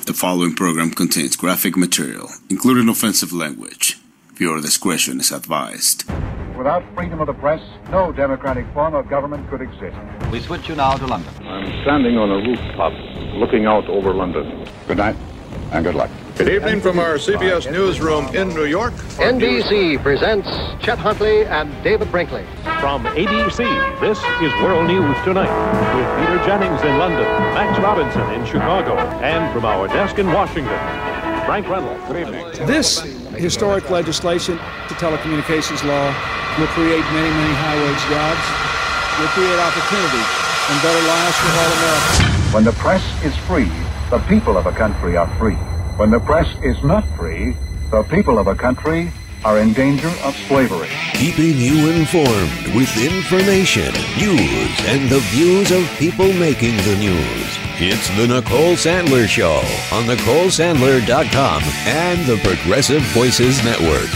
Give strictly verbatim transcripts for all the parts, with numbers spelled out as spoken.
The following program contains graphic material, including offensive language. Viewer discretion is advised. Without freedom of the press, no democratic form of government could exist. We switch you now to London. I'm standing on a rooftop looking out over London. Good night and good luck. Good evening from our C B S newsroom in New York. N B C presents Chet Huntley and David Brinkley. From A B C, this is World News Tonight with Peter Jennings in London, Max Robinson in Chicago, and from our desk in Washington, Frank Reynolds. Good evening. This historic legislation, the telecommunications law, will create many, many high-wage jobs, will create opportunity and better lives for all Americans. When the press is free, the people of a country are free. When the press is not free, the people of a country are in danger of slavery. Keeping you informed with information, news, and the views of people making the news. It's the Nicole Sandler Show on Nicole Sandler dot com and the Progressive Voices Network.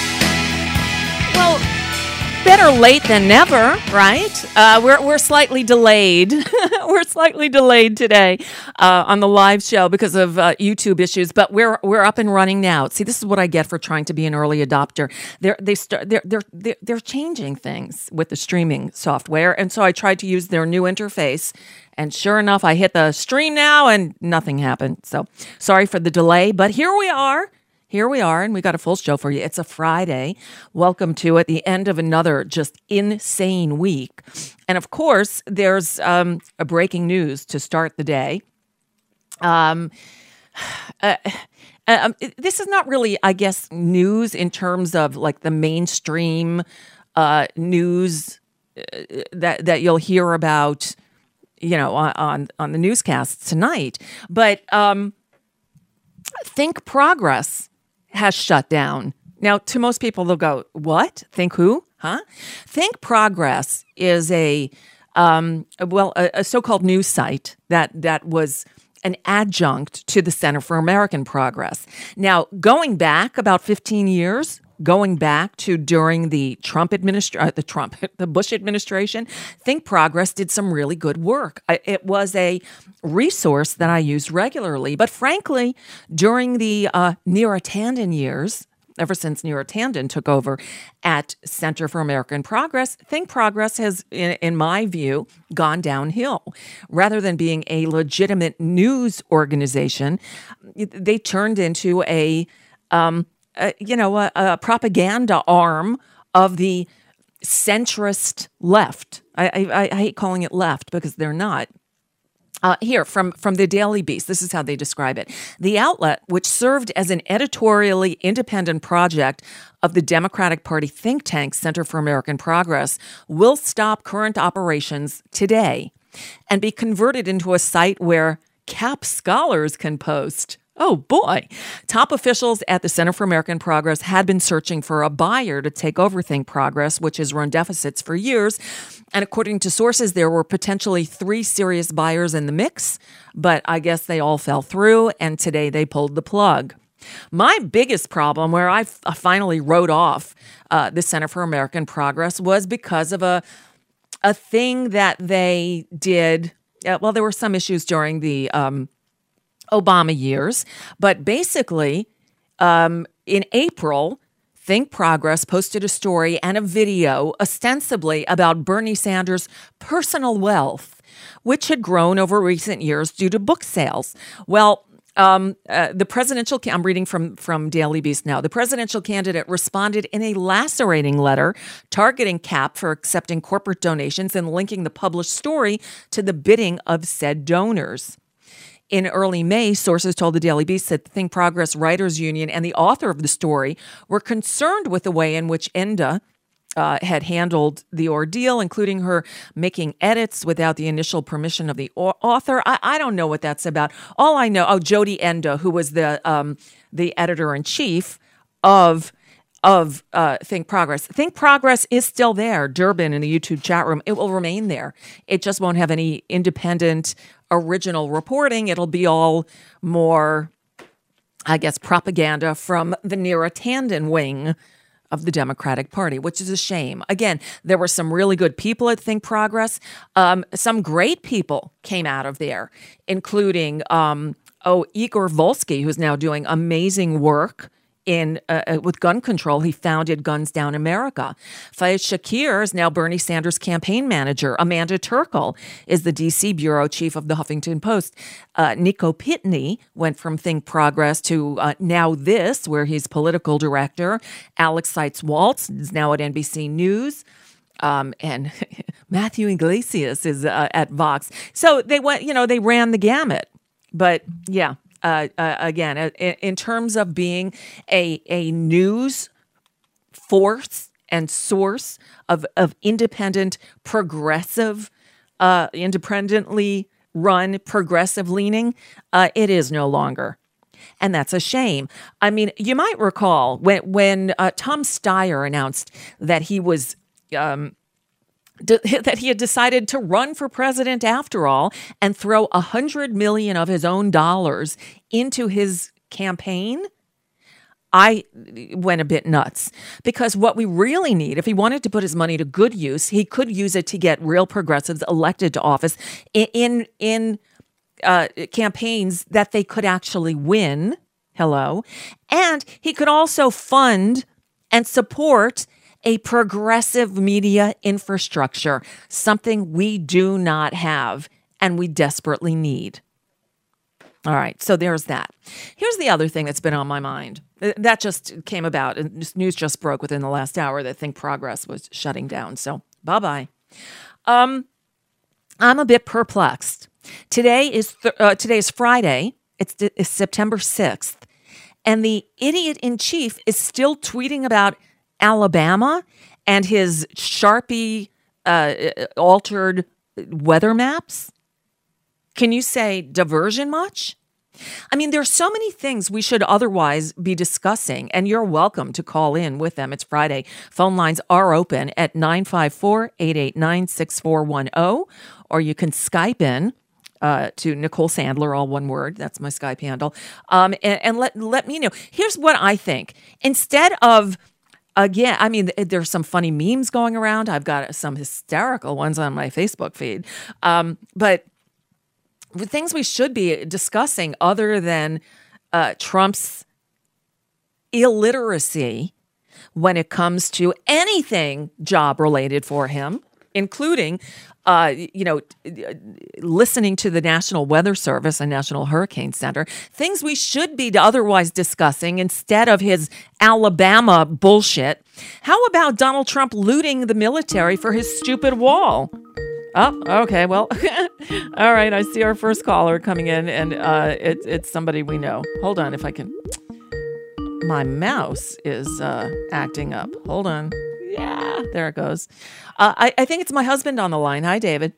Well, better late than never, right? Uh, we're we're slightly delayed. we're slightly delayed today uh, on the live show because of uh, YouTube issues, but we're we're up and running now. See, this is what I get for trying to be an early adopter. They're they start they're they're they're, they're changing things with the streaming software, and so I tried to use their new interface. And sure enough, I hit the stream now, and nothing happened. So sorry for the delay, but here we are. Here we are, and we got a full show for you. It's a Friday. Welcome to it, the end of another just insane week. And of course, there's um, a breaking news to start the day. Um, uh, uh, this is not really, I guess, news in terms of like the mainstream uh, news uh, that that you'll hear about, you know, on on the newscasts tonight. But um, Think Progress has shut down. Now, to most people, they'll go, what? Think who? Huh? Think Progress is a, um, well, a, a so-called news site that that was an adjunct to the Center for American Progress. Now, going back about fifteen years, going back to during the Trump administration, uh, the Trump, the Bush administration, Think Progress did some really good work. I, it was a resource that I used regularly. But frankly, during the uh, Neera Tanden years, ever since Neera Tanden took over at Center for American Progress, Think Progress has, in, in my view, gone downhill. Rather than being a legitimate news organization, they turned into a um, Uh, you know, a, a propaganda arm of the centrist left. I, I, I hate calling it left because they're not. Uh, here, from, from the Daily Beast, this is how they describe it. The outlet, which served as an editorially independent project of the Democratic Party think tank Center for American Progress, will stop current operations today and be converted into a site where Cap scholars can post. Oh, boy. Top officials at the Center for American Progress had been searching for a buyer to take over Think Progress, which has run deficits for years. And according to sources, there were potentially three serious buyers in the mix, but I guess they all fell through, and today they pulled the plug. My biggest problem, where I, f- I finally wrote off uh, the Center for American Progress, was because of a, a thing that they did. Uh, well, there were some issues during the Um, Obama years, but basically, um, in April, Think Progress posted a story and a video ostensibly about Bernie Sanders' personal wealth, which had grown over recent years due to book sales. Well, um, uh, the presidential, I'm reading from, from Daily Beast now, the presidential candidate responded in a lacerating letter targeting Cap for accepting corporate donations and linking the published story to the bidding of said donors. In early May, sources told the Daily Beast that the Think Progress Writers Union and the author of the story were concerned with the way in which Enda uh, had handled the ordeal, including her making edits without the initial permission of the author. I, I don't know what that's about. All I know, oh, Jodi Enda, who was the um, the editor-in-chief of of uh, Think Progress. Think Progress is still there. Durbin in the YouTube chat room. It will remain there. It just won't have any independent original reporting. It'll be all more, I guess, propaganda from the Neera Tanden wing of the Democratic Party, which is a shame. Again, there were some really good people at Think Progress. Um, some great people came out of there, including um, oh, Igor Volsky, who's now doing amazing work in uh, with gun control. He founded Guns Down America. Fayez Shakir is now Bernie Sanders' campaign manager. Amanda Turkle is the D C bureau chief of the Huffington Post. Uh, Nico Pitney went from Think Progress to uh, Now This, where he's political director. Alex Seitz-Waltz is now at N B C News. Um, and Matthew Iglesias is uh, at Vox. So they went, you know, they ran the gamut. But yeah. Uh, uh, again, uh, in terms of being a a news force and source of, of independent, progressive, uh, independently run, progressive leaning, uh, it is no longer. And that's a shame. I mean, you might recall when, when uh, Tom Steyer announced that he was... Um, that he had decided to run for president after all and throw a hundred million of his own dollars into his campaign, I went a bit nuts, because what we really need, if he wanted to put his money to good use, he could use it to get real progressives elected to office in in, in uh, campaigns that they could actually win. Hello. And he could also fund and support a progressive media infrastructure, something we do not have and we desperately need. All right, so there's that. Here's the other thing that's been on my mind. That just came about, and this news just broke within the last hour that Think Progress was shutting down. So bye-bye. Um, I'm a bit perplexed. Today is th- uh, today is Friday. It's, it's September sixth, and the idiot in chief is still tweeting about Alabama and his Sharpie uh, altered weather maps. Can you say diversion much? I mean, there's so many things we should otherwise be discussing, and you're welcome to call in with them. It's Friday. Phone lines are open at nine five four, eight eight nine, six four one zero, or you can Skype in uh, to Nicole Sandler, all one word. That's my Skype handle. Um, and and let, let me know. Here's what I think. Instead of Again, I mean, there's some funny memes going around. I've got some hysterical ones on my Facebook feed. Um, but the things we should be discussing other than uh, Trump's illiteracy when it comes to anything job-related for him, including, uh, you know, listening to the National Weather Service and National Hurricane Center, things we should be otherwise discussing instead of his Alabama bullshit. How about Donald Trump looting the military for his stupid wall? Oh, okay. Well, all right. I see our first caller coming in, and uh, it, it's somebody we know. Hold on if I can. My mouse is uh, acting up. Hold on. Yeah, there it goes. Uh, I, I think it's my husband on the line. Hi, David.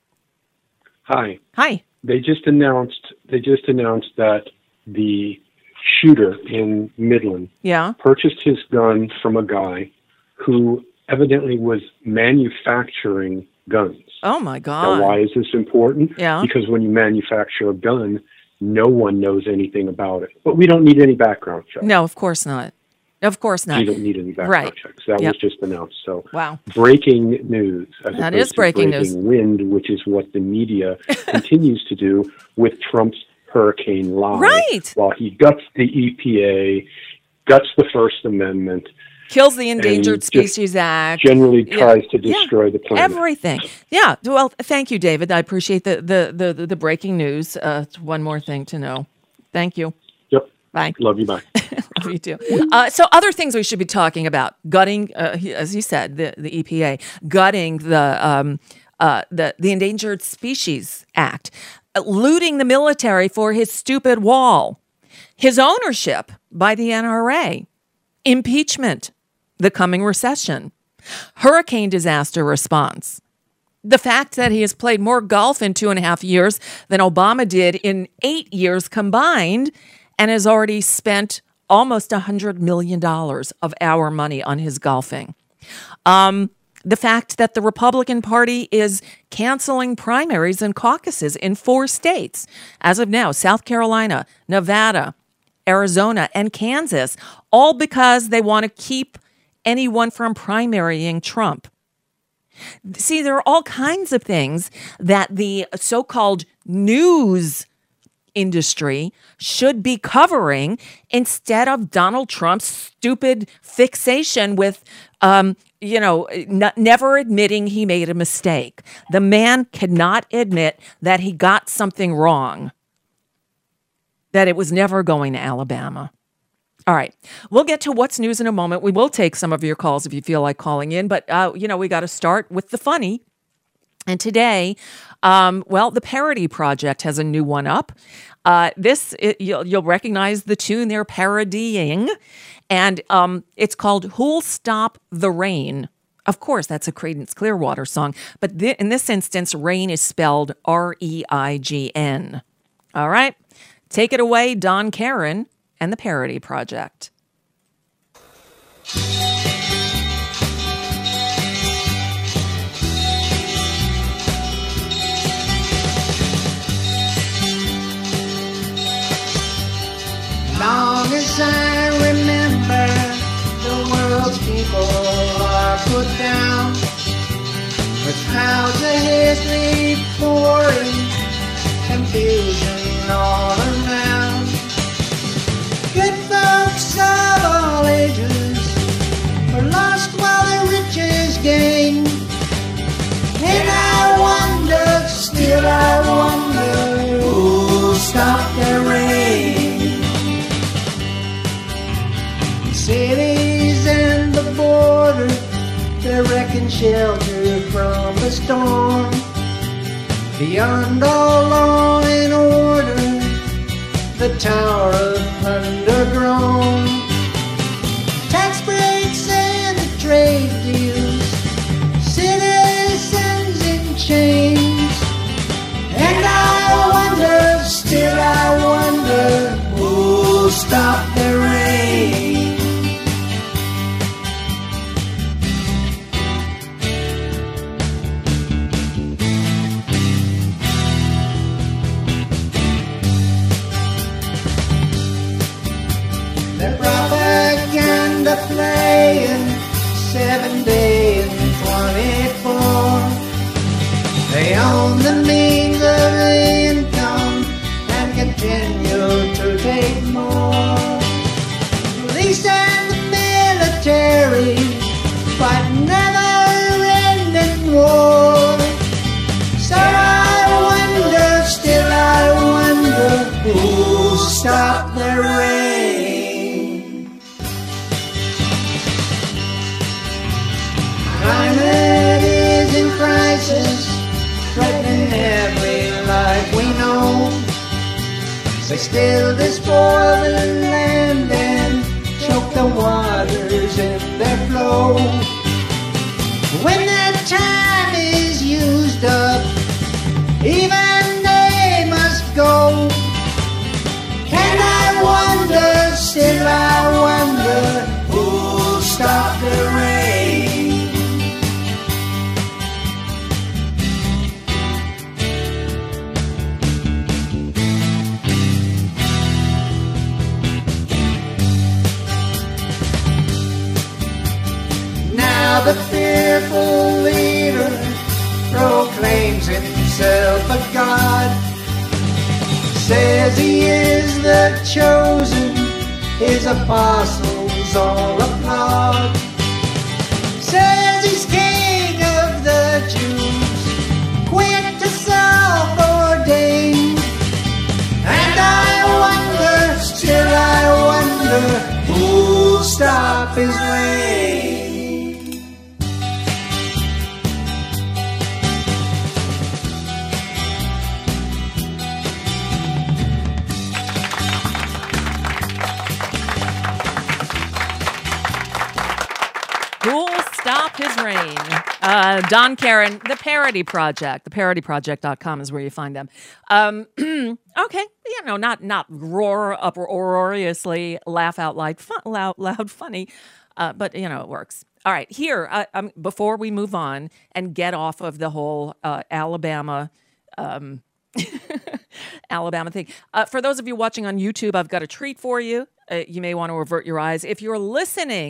Hi. Hi. They just announced. They just announced that the shooter in Midland yeah. purchased his gun from a guy who evidently was manufacturing guns. Oh my God. Now, why is this important? Yeah. Because when you manufacture a gun, no one knows anything about it. But we don't need any background checks. No, of course not. Of course not. You don't need any background right. checks. That yep. was just announced. So wow. Breaking news. As that is breaking, breaking news. wind, which is what the media continues to do with Trump's Hurricane Lie. Right. While he guts the E P A, guts the First Amendment. Kills the Endangered Species Act. Generally tries yeah. to destroy yeah. the planet. Everything. Yeah. Well, thank you, David. I appreciate the the the, the breaking news. Uh, it's one more thing to know. Thank you. Yep. Bye. Love you. Bye. Love you too. Uh, so other things we should be talking about. Gutting, uh, as you said, the, the E P A. Gutting the, um, uh, the, the Endangered Species Act. Uh, looting the military for his stupid wall. His ownership by the N R A. Impeachment. The coming recession. Hurricane disaster response. The fact that he has played more golf in two and a half years than Obama did in eight years combined and has already spent almost one hundred million dollars of our money on his golfing. Um, the fact that the Republican Party is canceling primaries and caucuses in four states. As of now, South Carolina, Nevada, Arizona, and Kansas, all because they want to keep anyone from primarying Trump. See, there are all kinds of things that the so-called news industry should be covering instead of Donald Trump's stupid fixation with, um, you know, n- never admitting he made a mistake. The man cannot admit that he got something wrong, that it was never going to Alabama. All right. We'll get to what's news in a moment. We will take some of your calls if you feel like calling in. But, uh, you know, we got to start with the funny. And today, um, well, the Parody Project has a new one up. Uh, this, it, you'll, you'll recognize the tune they're parodying. And um, it's called Who'll Stop the Rain? Of course, that's a Creedence Clearwater song. But th- in this instance, rain is spelled R E I G N. All right. Take it away, Don Caron and the Parody Project. Long as I remember, the world's people are put down, with clouds of history pouring, confusion all around. Good folks of all ages were lost while the riches gained, and I wonder, still I wonder, who'll stop the rain? Cities and the border, they're wrecking shelter from the storm. Beyond all law and order, the tower of thunder grown. Tax breaks and the trade deals, citizens in chains. And I wonder, still I wonder, who'll stop the rain? Playing seven day and twenty-four. They own the means of income and continue to take more. Police and the military fight never-ending war. So I wonder, still I wonder, who'll stop the rain? Climate is in crisis, threatening every life we know. They still despoil the land and choke the waters in their flow. When that time is used up, even they must go. And I wonder, still I wonder, who'll stop the rain? The fearful leader proclaims himself a god, says he is the chosen, his apostles all applaud, says he's king of the Jews, quick to self-ordain. And I wonder, still I wonder, who'll stop his reign? His reign. Uh, Don Caron, The Parody Project. the parody project dot com is where you find them. Um, okay, you know, not not roar uproariously, laugh out loud, fun, loud, loud funny, uh, but, you know, it works. All right, here, uh, um, before we move on and get off of the whole uh, Alabama um, Alabama thing, uh, for those of you watching on YouTube, I've got a treat for you. Uh, you may want to avert your eyes. If you're listening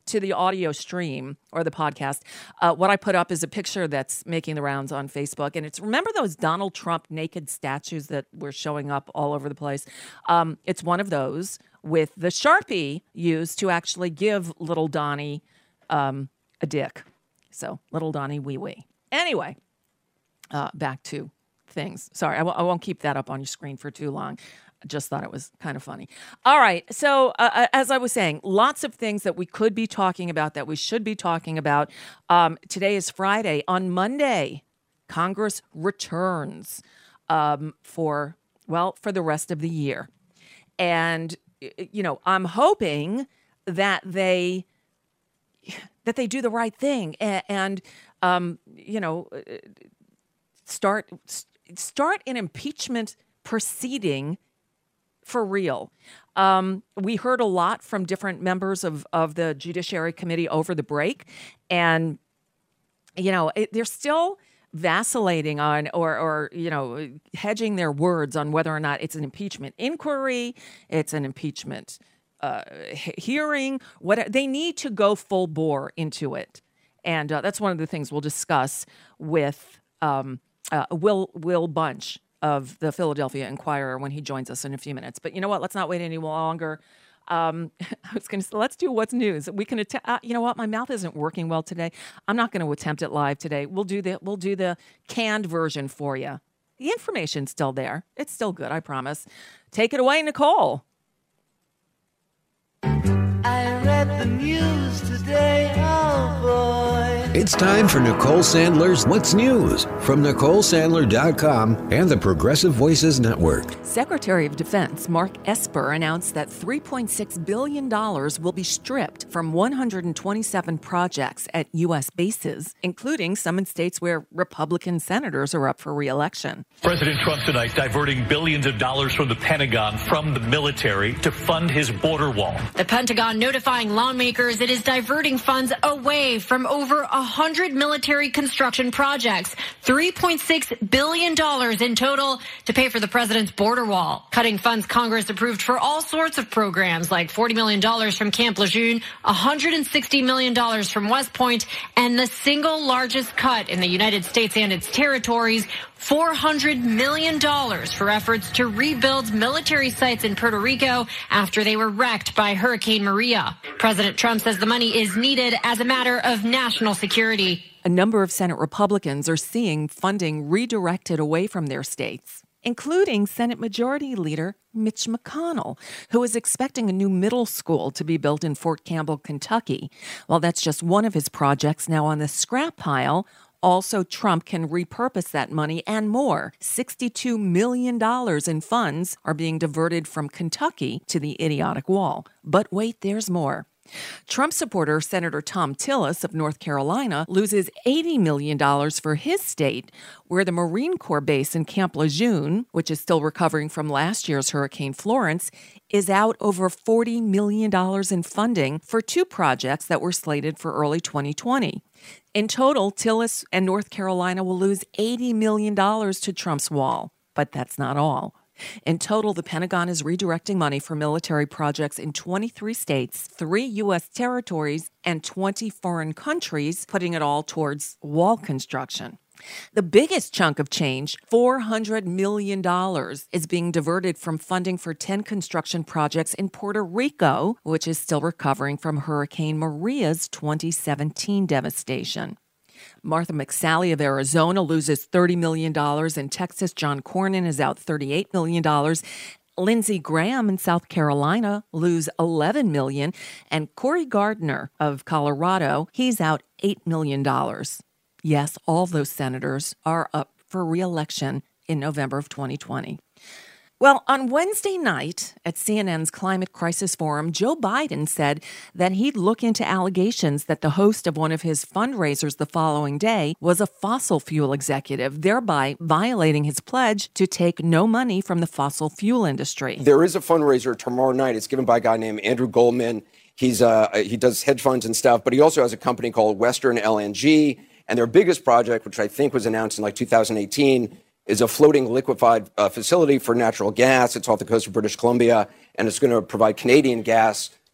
to the audio stream or the podcast, uh, what I put up is a picture that's making the rounds on Facebook. And it's, remember those Donald Trump naked statues that were showing up all over the place? Um, it's one of those with the Sharpie used to actually give little Donnie um, a dick. So little Donnie wee wee. Anyway, uh, back to things. Sorry, I, w- I won't keep that up on your screen for too long. I just thought it was kind of funny. All right. So uh, as I was saying, lots of things that we could be talking about, that we should be talking about. Um, today is Friday. On Monday, Congress returns um, for, well, for the rest of the year. And, you know, I'm hoping that they that they do the right thing and, and um, you know, start start an impeachment proceeding for real. Um, we heard a lot from different members of, of the Judiciary Committee over the break, and you know, it, they're still vacillating on or, or, you know, hedging their words on whether or not it's an impeachment inquiry, it's an impeachment uh, hearing. What they need to go full bore into it, and uh, that's one of the things we'll discuss with um, uh, Will Will Bunch of the Philadelphia Inquirer when he joins us in a few minutes. But you know what? Let's not wait any longer. Um, I was going to say, let's do what's news. We can, att- uh, you know what? My mouth isn't working well today. I'm not going to attempt it live today. We'll do the we'll do the canned version for you. The information's still there. It's still good, I promise. Take it away, Nicole. I read the news today, oh boy. It's time for Nicole Sandler's What's News from Nicole Sandler dot com and the Progressive Voices Network. Secretary of Defense Mark Esper announced that three point six billion dollars will be stripped from one hundred twenty-seven projects at U S bases, including some in states where Republican senators are up for re-election. President Trump tonight diverting billions of dollars from the Pentagon from the military to fund his border wall. The Pentagon notifying lawmakers it is diverting funds away from over one hundred military construction projects, three point six billion dollars in total to pay for the president's border wall. Cutting funds Congress approved for all sorts of programs like forty million dollars from Camp Lejeune, one hundred sixty million dollars from West Point, and the single largest cut in the United States and its territories, four hundred million dollars for efforts to rebuild military sites in Puerto Rico after they were wrecked by Hurricane Maria. President Trump says the money is needed as a matter of national security. A number of Senate Republicans are seeing funding redirected away from their states, including Senate Majority Leader Mitch McConnell, who is expecting a new middle school to be built in Fort Campbell, Kentucky. Well, that's just one of his projects now on the scrap pile. Also, Trump can repurpose that money and more. sixty-two million dollars in funds are being diverted from Kentucky to the idiotic wall. But wait, there's more. Trump supporter Senator Thom Tillis of North Carolina loses eighty million dollars for his state, where the Marine Corps base in Camp Lejeune, which is still recovering from last year's Hurricane Florence, is out over forty million dollars in funding for two projects that were slated for early twenty twenty. In total, Tillis and North Carolina will lose eighty million dollars to Trump's wall. But that's not all. In total, the Pentagon is redirecting money for military projects in twenty-three states, three U S territories, and twenty foreign countries, putting it all towards wall construction. The biggest chunk of change, four hundred million dollars, is being diverted from funding for ten construction projects in Puerto Rico, which is still recovering from Hurricane Maria's twenty seventeen devastation. Martha McSally of Arizona loses thirty million dollars. In Texas, John Cornyn is out thirty-eight million dollars. Lindsey Graham in South Carolina lose eleven million dollars. And Cory Gardner of Colorado, he's out eight million dollars. Yes, all those senators are up for re-election in November of twenty twenty. Well, on Wednesday night at C N N's Climate Crisis Forum, Joe Biden said that he'd look into allegations that the host of one of his fundraisers the following day was a fossil fuel executive, thereby violating his pledge to take no money from the fossil fuel industry. There is a fundraiser tomorrow night. It's given by a guy named Andrew Goldman. He's uh, he does hedge funds and stuff, but he also has a company called Western L N G. And their biggest project, which I think was announced in like two thousand eighteen, is a floating liquefied uh, facility for natural gas. It's off the coast of British Columbia, and it's going to provide Canadian gas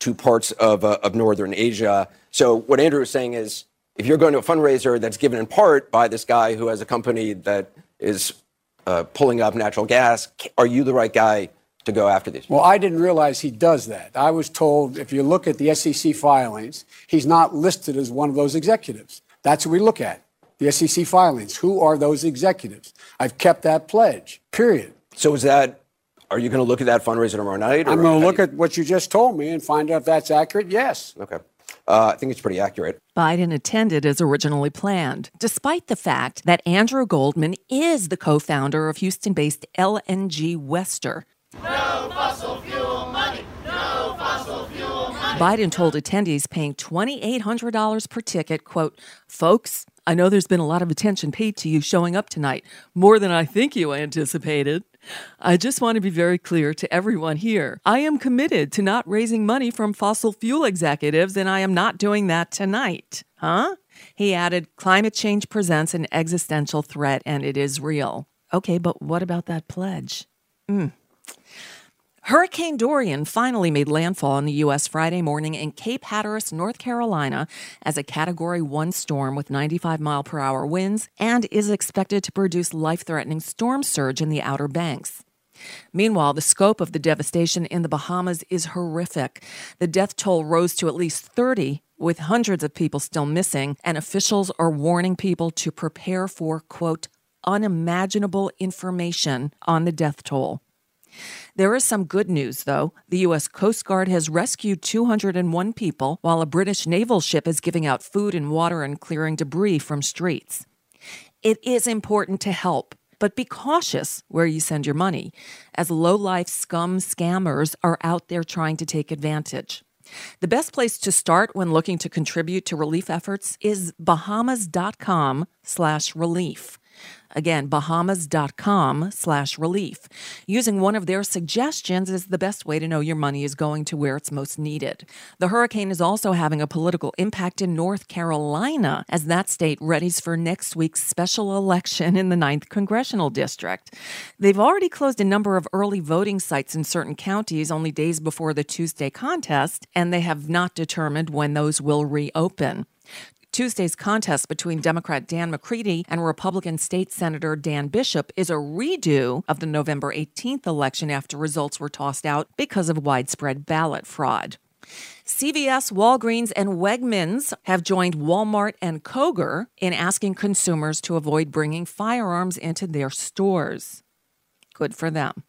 to parts of, uh, of northern Asia. So what Andrew is saying is, if you're going to a fundraiser that's given in part by this guy who has a company that is uh, pulling up natural gas, are you the right guy to go after these? Well, I didn't realize he does that. I was told if you look at the S E C filings, he's not listed as one of those executives. That's what we look at, the S E C filings. Who are those executives? I've kept that pledge, period. So is that, are you going to look at that fundraiser tomorrow night? I'm going to look at what you just told me and find out if that's accurate, yes. Okay. Uh, I think it's pretty accurate. Biden attended as originally planned, despite the fact that Andrew Goldman is the co-founder of Houston-based L N G Wester. No fossil fuel money. No fossil fuel money. Biden told attendees paying two thousand eight hundred dollars per ticket, quote, "Folks, I know there's been a lot of attention paid to you showing up tonight, more than I think you anticipated. I just want to be very clear to everyone here. I am committed to not raising money from fossil fuel executives, and I am not doing that tonight." Huh? He added, "Climate change presents an existential threat, and it is real." Okay, but what about that pledge? Mm. Hurricane Dorian finally made landfall in the U S Friday morning in Cape Hatteras, North Carolina, as a Category one storm with ninety-five mile per hour winds and is expected to produce life-threatening storm surge in the Outer Banks. Meanwhile, the scope of the devastation in the Bahamas is horrific. The death toll rose to at least thirty, with hundreds of people still missing, and officials are warning people to prepare for, quote, unimaginable information on the death toll. There is some good news, though. The U S Coast Guard has rescued two hundred one people, while a British naval ship is giving out food and water and clearing debris from streets. It is important to help, but be cautious where you send your money, as low-life scum scammers are out there trying to take advantage. The best place to start when looking to contribute to relief efforts is bahamas.com slash relief. Again, bahamas.com slash relief. Using one of their suggestions is the best way to know your money is going to where it's most needed. The hurricane is also having a political impact in North Carolina as that state readies for next week's special election in the ninth Congressional District. They've already closed a number of early voting sites in certain counties only days before the Tuesday contest, and they have not determined when those will reopen. Tuesday's contest between Democrat Dan McCready and Republican State Senator Dan Bishop is a redo of the November eighteenth election after results were tossed out because of widespread ballot fraud. C V S, Walgreens, and Wegmans have joined Walmart and Kroger in asking consumers to avoid bringing firearms into their stores. Good for them.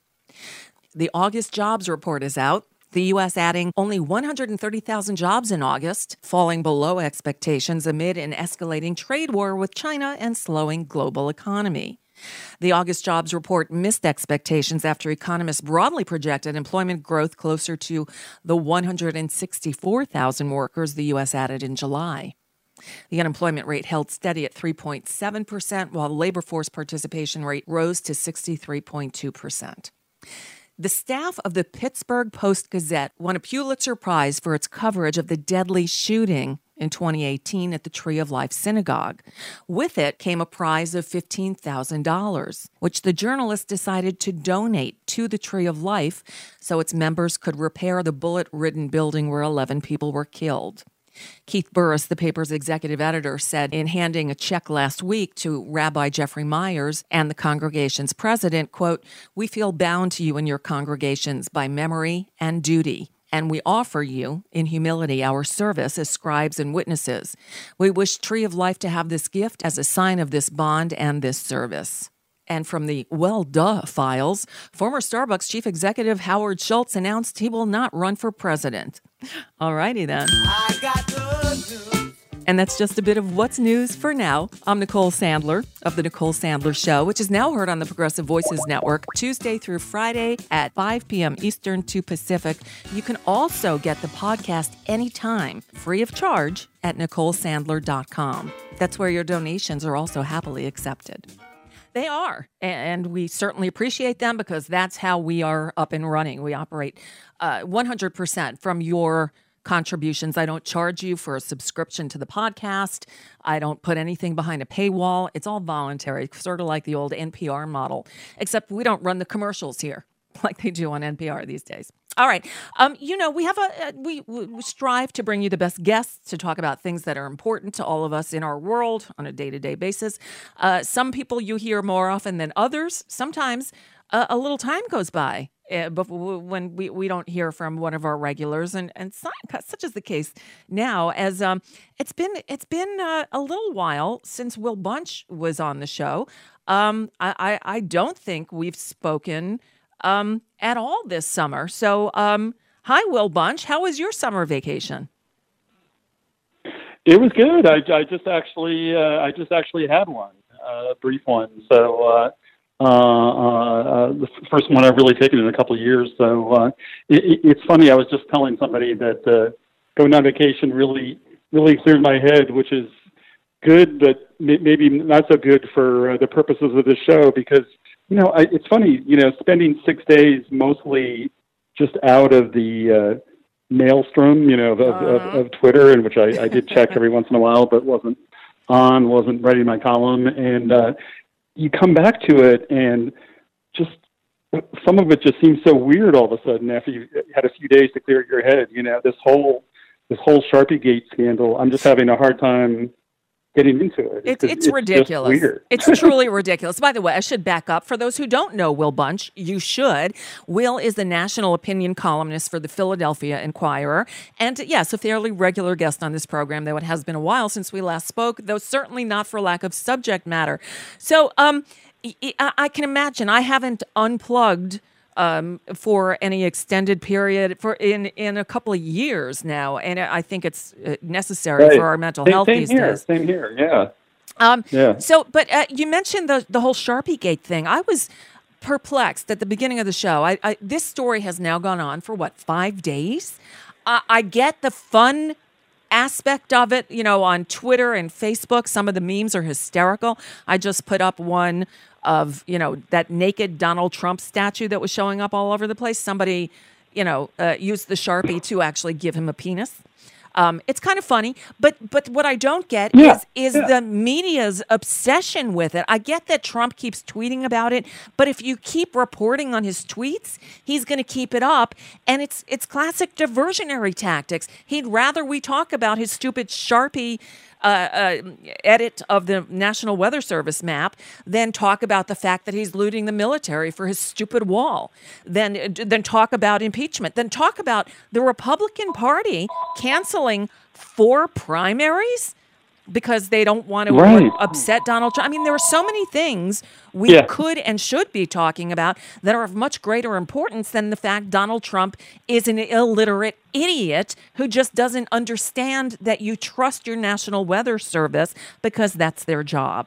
The August jobs report is out. The U S adding only one hundred thirty thousand jobs in August, falling below expectations amid an escalating trade war with China and slowing global economy. The August jobs report missed expectations after economists broadly projected employment growth closer to the one hundred sixty-four thousand workers the U S added in July. The unemployment rate held steady at three point seven percent, while the labor force participation rate rose to sixty-three point two percent. The staff of the Pittsburgh Post-Gazette won a Pulitzer Prize for its coverage of the deadly shooting in twenty eighteen at the Tree of Life Synagogue. With it came a prize of fifteen thousand dollars, which the journalist decided to donate to the Tree of Life so its members could repair the bullet-ridden building where eleven people were killed. Keith Burris, the paper's executive editor, said in handing a check last week to Rabbi Jeffrey Myers and the congregation's president, quote, "We feel bound to you and your congregations by memory and duty, and we offer you, in humility, our service as scribes and witnesses. We wish Tree of Life to have this gift as a sign of this bond and this service." And from the well duh files, former Starbucks chief executive Howard Schultz announced he will not run for president. All righty then. I got good news. And that's just a bit of what's news for now. I'm Nicole Sandler of The Nicole Sandler Show, which is now heard on the Progressive Voices Network Tuesday through Friday at five p.m. Eastern to Pacific. You can also get the podcast anytime, free of charge, at nicole sandler dot com. That's where your donations are also happily accepted. They are, and we certainly appreciate them because that's how we are up and running. We operate uh, one hundred percent from your contributions. I don't charge you for a subscription to the podcast. I don't put anything behind a paywall. It's all voluntary, sort of like the old N P R model, except we don't run the commercials here like they do on N P R these days. All right. Um, you know, we have a, we, we strive to bring you the best guests to talk about things that are important to all of us in our world on a day-to-day basis. Uh, some people you hear more often than others. Sometimes uh, a little time goes by uh, before, when we, we don't hear from one of our regulars, and and such is the case now. As um, it's been it's been uh, a little while since Will Bunch was on the show. Um, I, I I don't think we've spoken Um, at all this summer. So, um, hi, Will Bunch. How was your summer vacation? It was good. I, I just actually, uh, I just actually had one, uh, a brief one. So, uh, uh, uh, the first one I've really taken in a couple of years. So, uh, it, it's funny. I was just telling somebody that uh, going on vacation really, really cleared my head, which is good, but maybe not so good for uh, the purposes of the show because. You know, I, it's funny, you know, spending six days mostly just out of the uh, maelstrom, you know, of, uh-huh. of, of Twitter, in which I, I did check every once in a while, but wasn't on, wasn't writing my column. And uh, you come back to it and just some of it just seems so weird all of a sudden after you had a few days to clear your head. You know, this whole, this whole Sharpiegate scandal, I'm just having a hard time getting into it. It's, it's, it's ridiculous. It's truly ridiculous. By the way, I should back up. For those who don't know Will Bunch, you should. Will is the national opinion columnist for the Philadelphia Inquirer. And yes, a fairly regular guest on this program, though it has been a while since we last spoke, though certainly not for lack of subject matter. So um, I can imagine I haven't unplugged Um, for any extended period for in, in a couple of years now, and I think it's necessary right. for our mental same, health same these here, days. Same here, yeah. Um, yeah. So, but uh, you mentioned the the whole Sharpiegate thing. I was perplexed at the beginning of the show. I, I this story has now gone on for what five days. Uh, I get the fun aspect of it, you know, on Twitter and Facebook. Some of the memes are hysterical. I just put up one of, you know, that naked Donald Trump statue that was showing up all over the place. Somebody, you know, uh, used the Sharpie to actually give him a penis. Um, it's kind of funny, but but what I don't get yeah, is is yeah. the media's obsession with it. I get that Trump keeps tweeting about it, but if you keep reporting on his tweets, he's going to keep it up, and it's it's classic diversionary tactics. He'd rather we talk about his stupid Sharpie Uh, uh, edit of the National Weather Service map, then talk about the fact that he's looting the military for his stupid wall, then then talk about impeachment, then talk about the Republican Party canceling four primaries because they don't want to right. upset Donald Trump. I mean, there are so many things we yeah. could and should be talking about that are of much greater importance than the fact Donald Trump is an illiterate idiot who just doesn't understand that you trust your National Weather Service because that's their job.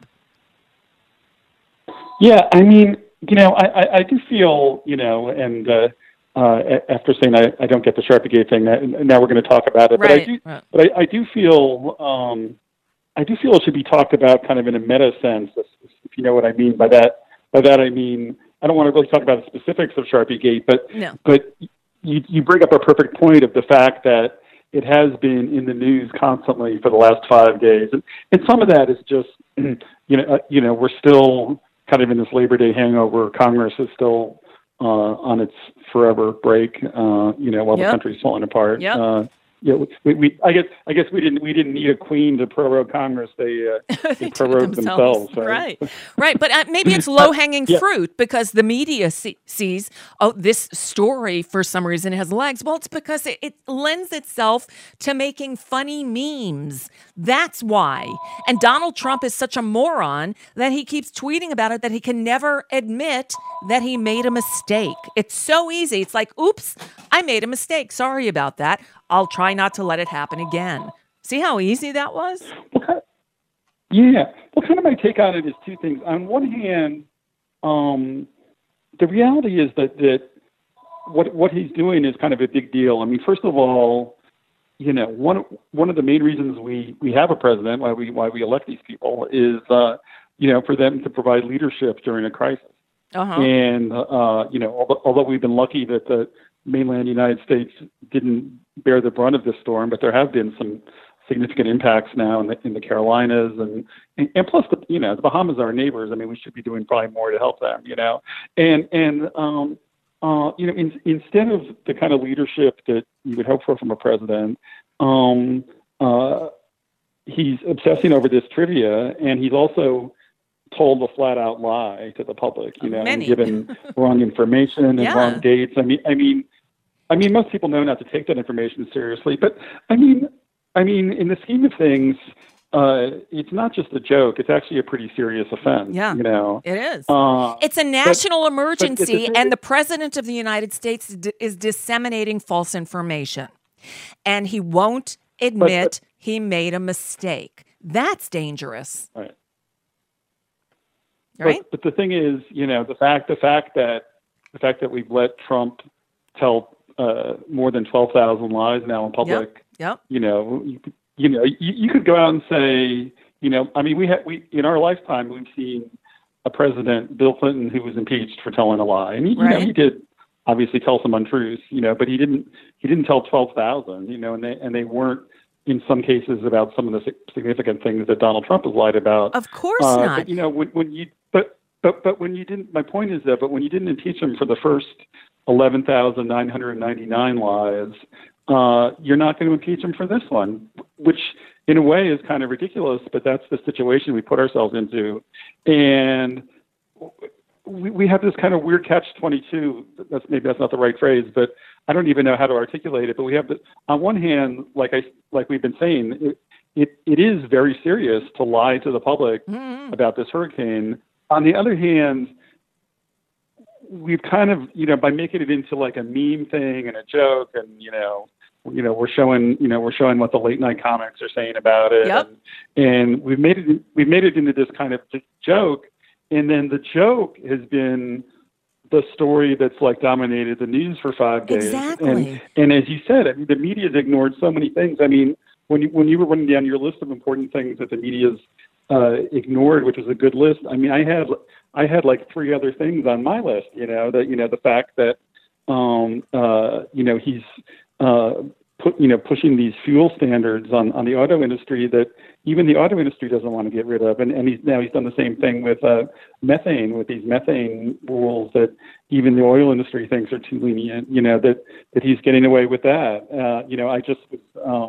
Yeah, I mean, you know, I, I, I do feel, you know, and uh, uh, after saying I, I don't get the Sharpiegate thing, now we're going to talk about it. Right. But I do, right. but I, I do feel, um, I do feel it should be talked about kind of in a meta sense, if, if you know what I mean by that. By that I mean, I don't want to really talk about the specifics of Sharpiegate, but no. but you you bring up a perfect point of the fact that it has been in the news constantly for the last five days, and, and some of that is just you know uh, you know we're still kind of in this Labor Day hangover. Congress is still uh, on its forever break, uh, you know, while yep. the country's falling apart. Yep. Uh, Yeah, we, we. I guess. I guess we didn't. We didn't need a queen to prorogue Congress. They, uh, they prorogued themselves. themselves right? right, right. But uh, maybe it's low-hanging yeah. fruit because the media see, sees, oh, this story for some reason has legs. Well, it's because it, it lends itself to making funny memes. That's why. And Donald Trump is such a moron that he keeps tweeting about it that he can never admit that he made a mistake. It's so easy. It's like, oops, I made a mistake. Sorry about that. I'll try not to let it happen again. See how easy that was? Well, kind of, yeah. Well, kind of my take on it is two things. On one hand, um, the reality is that, that what what he's doing is kind of a big deal. I mean, first of all, you know, one one of the main reasons we, we have a president, why we why we elect these people, is uh, you know, for them to provide leadership during a crisis. Uh-huh. And uh, you know, although, although we've been lucky that the mainland United States didn't bear the brunt of this storm, but there have been some significant impacts now in the in the Carolinas, and and, and plus the you know the Bahamas are our neighbors. I mean, we should be doing probably more to help them, you know. And and um, uh, you know, in, instead of the kind of leadership that you would hope for from a president, um, uh, he's obsessing over this trivia, and he's also told a flat-out lie to the public, you know, and given wrong information and Yeah. wrong dates. I mean, I mean, I mean, most people know not to take that information seriously, but I mean, I mean, in the scheme of things, uh, it's not just a joke. It's actually a pretty serious offense. Yeah, you know, it is. Uh, It's a national but- emergency, but it's a- and the president of the United States d- is disseminating false information, and he won't admit he made a mistake. That's dangerous. Right. Right? But, but the thing is, you know, the fact the fact that the fact that we've let Trump tell uh, more than twelve thousand lies now in public. Yep. Yep. You know, you, you know, you, you could go out and say, you know, I mean, we had we in our lifetime we've seen a president, Bill Clinton, who was impeached for telling a lie, and he, you know, Right. he did obviously tell some untruths, you know, but he didn't he didn't tell twelve thousand, you know, and they and they weren't in some cases about some of the sig- significant things that Donald Trump has lied about. Of course Uh, not. But, you know, when, when you but but but when you didn't, my point is that, but when you didn't impeach him for the first eleven thousand nine hundred ninety-nine lies, uh, you're not going to impeach him for this one, which in a way is kind of ridiculous, but that's the situation we put ourselves into. And we, we have this kind of weird catch twenty-two. That's maybe that's not the right phrase, but I don't even know how to articulate it. But we have the, on one hand, like I like we've been saying, it, it, it is very serious to lie to the public Mm-hmm. about this hurricane. On the other hand, we've kind of, you know, by making it into like a meme thing and a joke, and you know, you know, we're showing, you know, we're showing what the late night comics are saying about it, Yep. and, and we've made it, we've made it into this kind of joke, and then the joke has been the story that's like dominated the news for five days. Exactly. And, and as you said, I mean, the media's ignored so many things. I mean, when you, when you were running down your list of important things that the media's uh, ignored, which is a good list. I mean, I had, I had like three other things on my list, you know, that, you know, the fact that, um, uh, you know, he's, uh, put, you know, pushing these fuel standards on, on the auto industry that even the auto industry doesn't want to get rid of. And, and he's now he's done the same thing with uh, methane, with these methane rules that even the oil industry thinks are too lenient, you know, that, that he's getting away with that. Uh, you know, I just, um,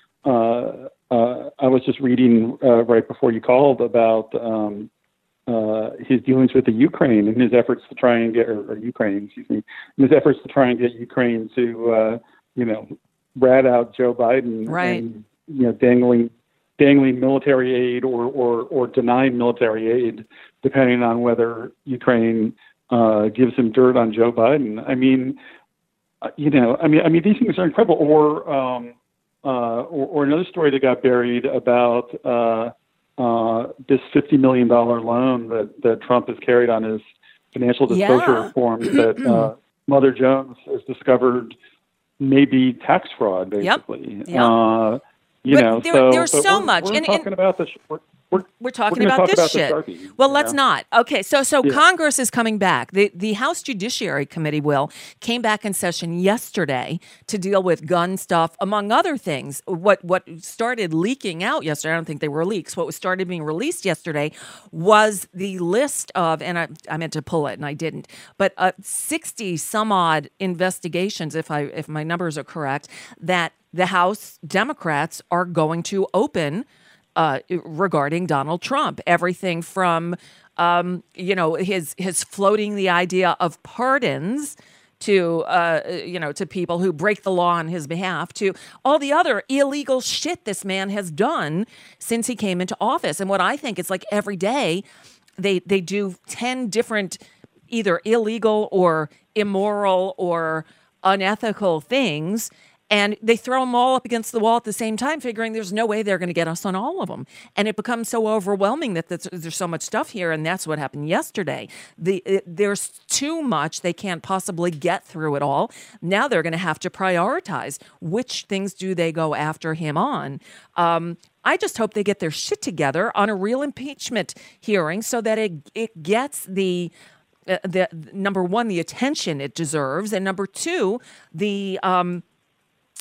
uh, uh, I was just reading uh, right before you called about um, uh, his dealings with the Ukraine and his efforts to try and get, or, or Ukraine, excuse me, his efforts to try and get Ukraine to, uh, you know, rat out Joe Biden, Right. and, you know, dangling, dangling military aid or, or, or denying military aid, depending on whether Ukraine uh, gives him dirt on Joe Biden. I mean, uh, you know, I mean, I mean, these things are incredible. Or, um, uh, or, or another story that got buried about uh, uh, this fifty million dollars loan that, that Trump has carried on his financial disclosure Yeah. reforms that uh, Mother Jones has discovered maybe tax fraud, basically. Yep. Uh, you But know, there- so there's but so we're, much. We're And- talking and- about this. We're, we're, We're talking we're gonna about talk this about shit. Sharpie, well, you let's know? not. Okay, so so Yeah. Congress is coming back. The the House Judiciary Committee will came back in session yesterday to deal with gun stuff, among other things. What what started leaking out yesterday, I don't think they were leaks. What was started being released yesterday was the list of, and I, I meant to pull it and I didn't, but uh, sixty some odd investigations, if I if my numbers are correct, that the House Democrats are going to open Uh, regarding Donald Trump. Everything from, um, you know, his his floating the idea of pardons to, uh, you know, to people who break the law on his behalf, to all the other illegal shit this man has done since he came into office. And what I think is like every day they they do ten different either illegal or immoral or unethical things. And they throw them all up against the wall at the same time, figuring there's no way they're going to get us on all of them. And it becomes so overwhelming that there's, there's so much stuff here. And that's what happened yesterday. The, it, there's too much. They can't possibly get through it all. Now they're going to have to prioritize which things do they go after him on. Um, I just hope they get their shit together on a real impeachment hearing so that it, it gets the uh, the number one, the attention it deserves. And number two, the... Um,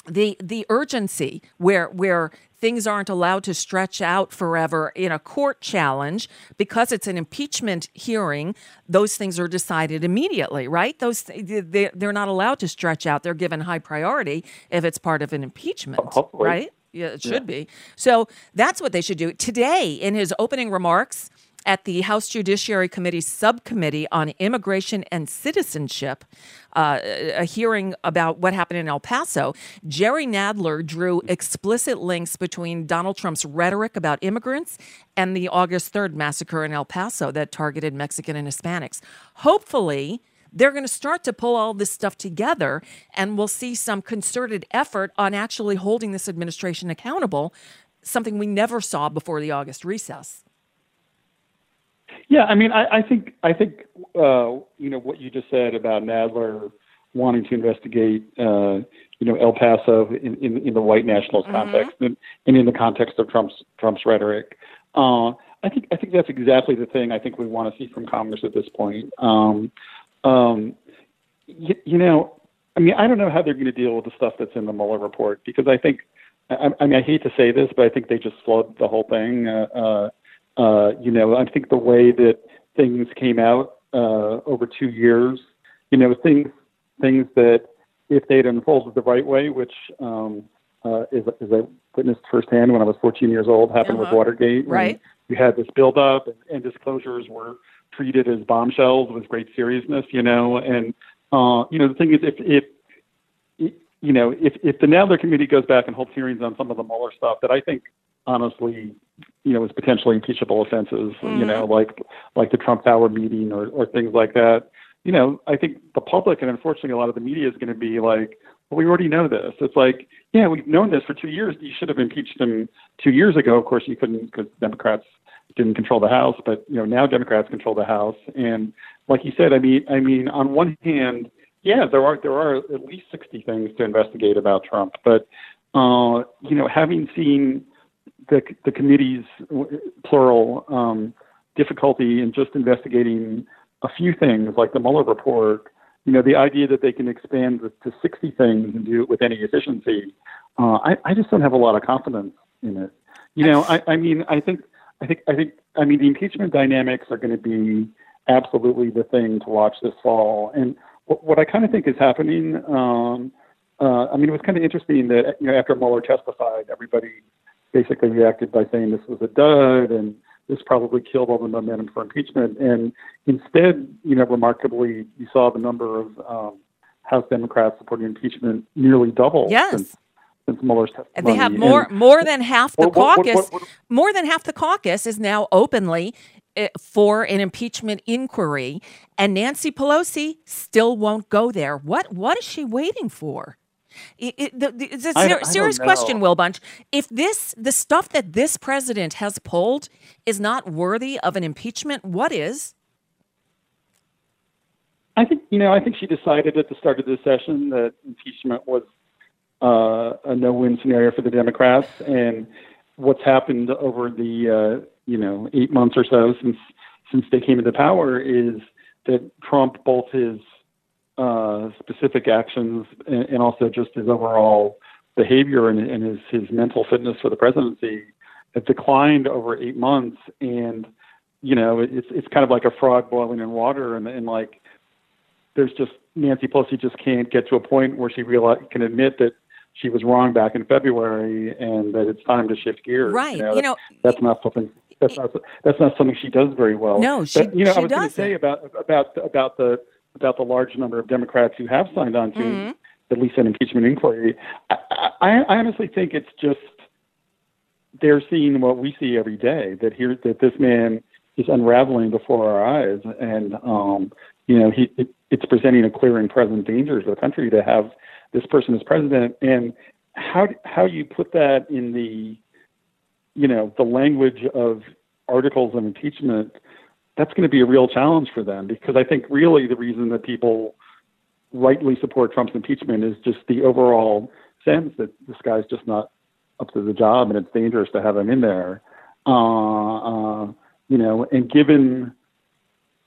the the urgency where where things aren't allowed to stretch out forever in a court challenge because it's an impeachment hearing. Those things are decided immediately, right? Those they they're not allowed to stretch out. They're given high priority if it's part of an impeachment, Hopefully. right? Yeah, it should Yeah. be. So that's what they should do. Today, in his opening remarks at the House Judiciary Committee Subcommittee on Immigration and Citizenship, uh, a hearing about what happened in El Paso, Jerry Nadler drew explicit links between Donald Trump's rhetoric about immigrants and the August third massacre in El Paso that targeted Mexican and Hispanics. Hopefully, they're going to start to pull all this stuff together, and we'll see some concerted effort on actually holding this administration accountable, something we never saw before the August recess. Yeah, I mean, I, I think I think uh, you know what you just said about Nadler wanting to investigate, uh, you know, El Paso in, in, in the white nationalist Mm-hmm. context and, and in the context of Trump's Trump's rhetoric. Uh, I think I think that's exactly the thing I think we want to see from Congress at this point. Um, um, you, you know, I mean, I don't know how they're going to deal with the stuff that's in the Mueller report because I think, I, I mean, I hate to say this, but I think they just flawed the whole thing. Uh, uh, Uh, you know, I think the way that things came out uh, over two years, you know, things things that if they'd unfolded the right way, which um, uh, is, is I witnessed firsthand when I was fourteen years old, happened Uh-huh. with Watergate. when Right. You had this buildup and, and disclosures were treated as bombshells with great seriousness, you know, and, uh, you know, the thing is, if, if you know, if, if the Nadler committee goes back and holds hearings on some of the Mueller stuff that I think, honestly, you know, is potentially impeachable offenses, Mm-hmm. you know, like like the Trump Tower meeting or, or things like that. You know, I think the public and unfortunately a lot of the media is going to be like, well, we already know this. It's like, yeah, we've known this for two years. You should have impeached him two years ago. Of course, you couldn't because Democrats didn't control the House, but you know now Democrats control the House. And like you said, I mean, I mean, on one hand, yeah, there are there are at least sixty things to investigate about Trump, but uh, you know, having seen the the committee's plural um, difficulty in just investigating a few things like the Mueller report, you know, the idea that they can expand to sixty things and do it with any efficiency, uh, I, I just don't have a lot of confidence in it. You know, I, I mean, I think, I think, I think, I mean, the impeachment dynamics are going to be absolutely the thing to watch this fall. And what, what I kind of think is happening, um, uh, I mean, it was kind of interesting that, you know, after Mueller testified, everybody basically reacted by saying this was a dud and this probably killed all the momentum for impeachment. And instead, you know, remarkably, you saw the number of um, House Democrats supporting impeachment nearly double Yes. since, since Mueller's testimony. They have more And more than half the what- what- what- caucus. what- what- More than half the caucus is now openly uh, for an impeachment inquiry, and Nancy Pelosi still won't go there. What what is she waiting for? It, it, the, the, it's a I ser- don't- I don't serious know. question, Will Bunch. If this the stuff that this president has pulled is not worthy of an impeachment, what is? I think, you know, I think she decided at the start of this session that impeachment was uh, a no-win scenario for the Democrats. And what's happened over the, uh, you know, eight months or so since since they came into power is that Trump, both his uh, specific actions and, and also just his overall behavior and, and his, his mental fitness for the presidency have declined over eight months. And, you know, it's it's kind of like a frog boiling in water. And, and like, there's just, Nancy Pelosi just can't get to a point where she realize, can admit that she was wrong back in February and that it's time to shift gears. Right. You know, You know, that's not something. That's not. That's not something she does very well. No, she- But, you know, she I was going to doesn't. say about about about the about the large number of Democrats who have signed on to Mm-hmm. at least an impeachment inquiry. I, I, I honestly think it's just they're seeing what we see every day. That here, that this man is unraveling before our eyes, and um, you know, he it, it's presenting a clear and present danger to the country to have this person as president. And how how you put that in the you know, the language of articles of impeachment, that's going to be a real challenge for them, because I think really the reason that people rightly support Trump's impeachment is just the overall sense that this guy's just not up to the job and it's dangerous to have him in there. Uh, uh, you know, and given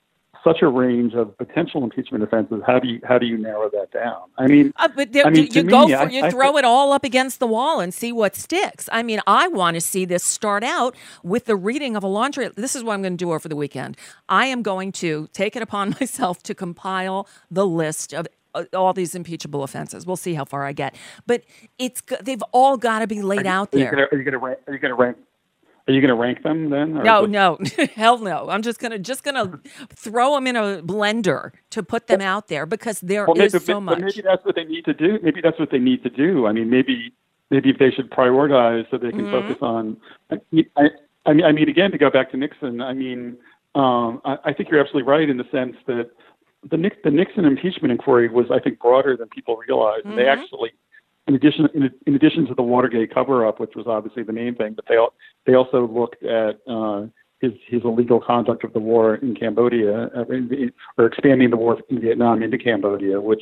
such a range of potential impeachment offenses. How do you how do you narrow that down? I mean, uh, but there, I mean, you me, go for I, you I, throw I, it all up against the wall and see what sticks. I mean, I want to see this start out with the reading of a laundry. This is what I'm going to do over the weekend. I am going to take it upon myself to compile the list of all these impeachable offenses. We'll see how far I get, but it's they've all got to be laid are, out are there. You gonna, are you going to rank? Are you going to rank? Are you going to rank them then? Or no, just... no, hell no. I'm just gonna just gonna throw them in a blender to put them out there because there well, is maybe, so much. Maybe that's what they need to do. Maybe that's what they need to do. I mean, maybe maybe they should prioritize so they can Mm-hmm. focus on. I, I, I mean, I mean, again, to go back to Nixon. I mean, um, I, I think you're absolutely right in the sense that the Nix, the Nixon impeachment inquiry was, I think, broader than people realize. Mm-hmm. And they actually, in addition, in, in addition to the Watergate cover-up, which was obviously the main thing, but they they also looked at uh, his his illegal conduct of the war in Cambodia, uh, in, or expanding the war in Vietnam into Cambodia, which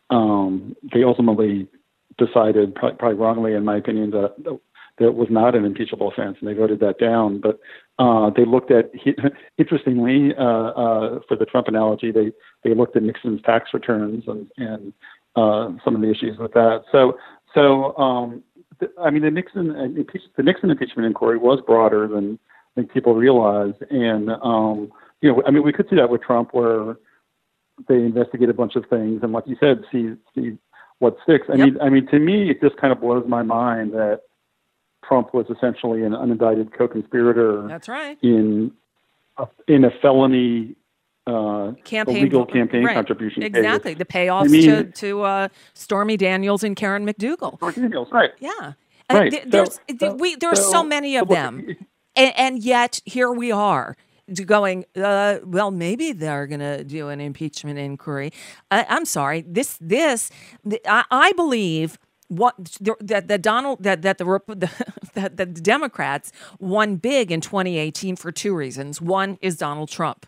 um, they ultimately decided, probably, probably wrongly, in my opinion, that that was not an impeachable offense, and they voted that down. But uh, they looked at, interestingly, uh, uh, for the Trump analogy, they they looked at Nixon's tax returns and and uh, some of the issues with that. So so um, th- I mean, the Nixon the Nixon impeachment inquiry was broader than I think people realize, and um, you know, I mean, we could see that with Trump, where they investigate a bunch of things, and like you said, see see what sticks. I Yep. mean, I mean, to me, it just kind of blows my mind that Trump was essentially an unindicted co-conspirator. That's right. In a, in a felony uh, campaign illegal campaign right. contribution. Exactly. Case. The payoffs I mean, to to uh, Stormy Daniels and Karen McDougal. Stormy Daniels, right? Yeah. Right. Uh, th- So, there's so, we there's so, so many of so, them, and, and yet here we are. Going, uh, well, maybe they're going to do an impeachment inquiry. I, I'm sorry. This, this, the, I, I believe what that that Donald that that the, the that the Democrats won big in twenty eighteen for two reasons. One is Donald Trump.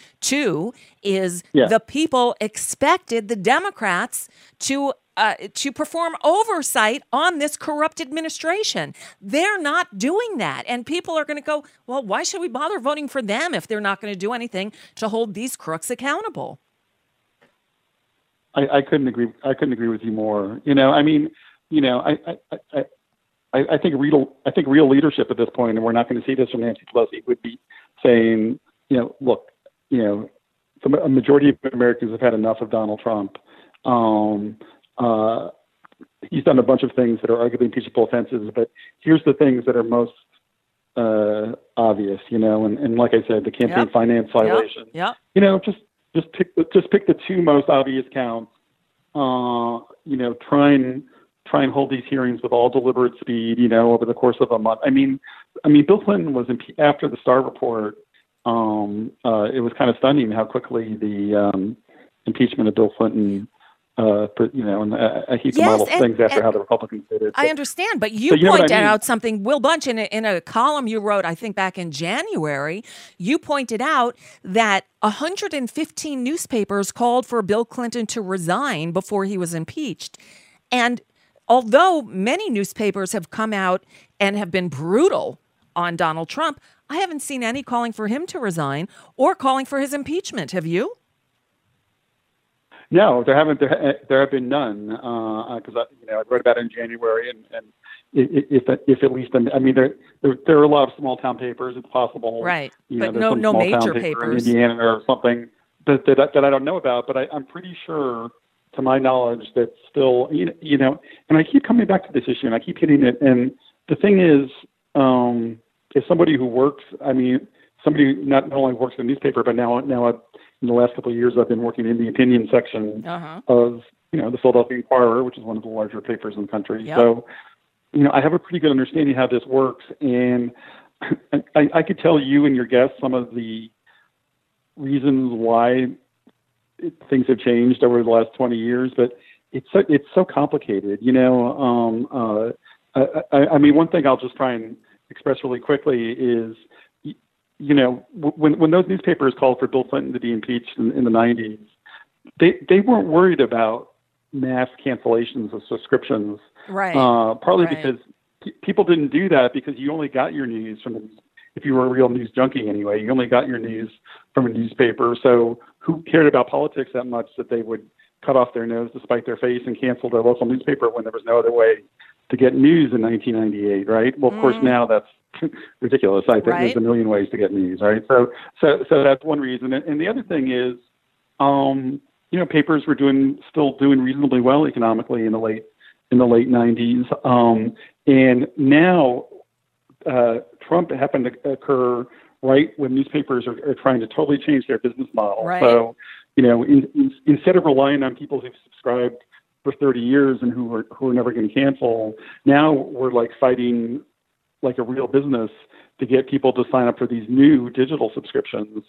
Two is yeah. the people expected the Democrats to uh, to perform oversight on this corrupt administration. They're not doing that. And people are going to go, well, why should we bother voting for them if they're not going to do anything to hold these crooks accountable? I, I couldn't agree. I couldn't agree with you more. You know, I mean, you know, I, I, I, I, I think real, I think real leadership at this point, and we're not going to see this from Nancy Pelosi, would be saying, you know, look, you know, a majority of Americans have had enough of Donald Trump. Um, uh, he's done a bunch of things that are arguably impeachable offenses, but here's the things that are most uh, obvious, you know, and, and like I said, the campaign Yep. finance violation. Yep. Yep. You know, just just pick the, just pick the two most obvious counts. Uh, you know, try and try and hold these hearings with all deliberate speed. You know, over the course of a month. I mean, I mean, Bill Clinton was impe- after the Starr report. Um, uh, it was kind of stunning how quickly the um, impeachment of Bill Clinton, uh, put, you know, and uh, a heap Yes, of model and- things after and- how the Republicans did it. I But- understand, but you So you know what I pointed mean? out something, Will Bunch, in a, in a column you wrote, I think back in January, you pointed out that one hundred fifteen newspapers called for Bill Clinton to resign before he was impeached. And although many newspapers have come out and have been brutal on Donald Trump, I haven't seen any calling for him to resign or calling for his impeachment. Have you? No, there haven't. There, there have been none because uh, you know I wrote about it in January, and, and if if at least I mean there, there there are a lot of small town papers. It's possible, Right, You but know, there's no some no small town major paper papers. in Indiana or something that that, that I don't know about. But I, I'm pretty sure, to my knowledge, that still you know, you know. And I keep coming back to this issue, and I keep hitting it. And the thing is, um, as somebody who works, I mean, somebody who not only works in a newspaper, but now now I've, in the last couple of years, I've been working in the opinion section Uh-huh. of, you know, the Philadelphia Inquirer, which is one of the larger papers in the country. Yep. So, you know, I have a pretty good understanding how this works. And I, I could tell you and your guests some of the reasons why it, things have changed over the last twenty years, but it's so, it's so complicated, you know. Um, uh, I, I, I mean, one thing I'll just try and express really quickly is, you know, when when those newspapers called for Bill Clinton to be impeached in, in the nineties, they they weren't worried about mass cancellations of subscriptions. Right. Uh, partly Right. because p- people didn't do that because you only got your news from the, if you were a real news junkie anyway, you only got your news from a newspaper. So who cared about politics that much that they would cut off their nose to spite their face and cancel their local newspaper when there was no other way to get news in nineteen ninety-eight, right? Well, of mm. course, now that's ridiculous. I think right. there's a million ways to get news, right? So, so, so that's one reason. And the other thing is, um, you know, papers were doing still doing reasonably well economically in the late in the late nineties, um, and now uh, Trump happened to occur right when newspapers are, are trying to totally change their business model. Right. So, you know, in, in, instead of relying on people who've subscribed for thirty years and who are who are never going to cancel, now we're like fighting like a real business to get people to sign up for these new digital subscriptions.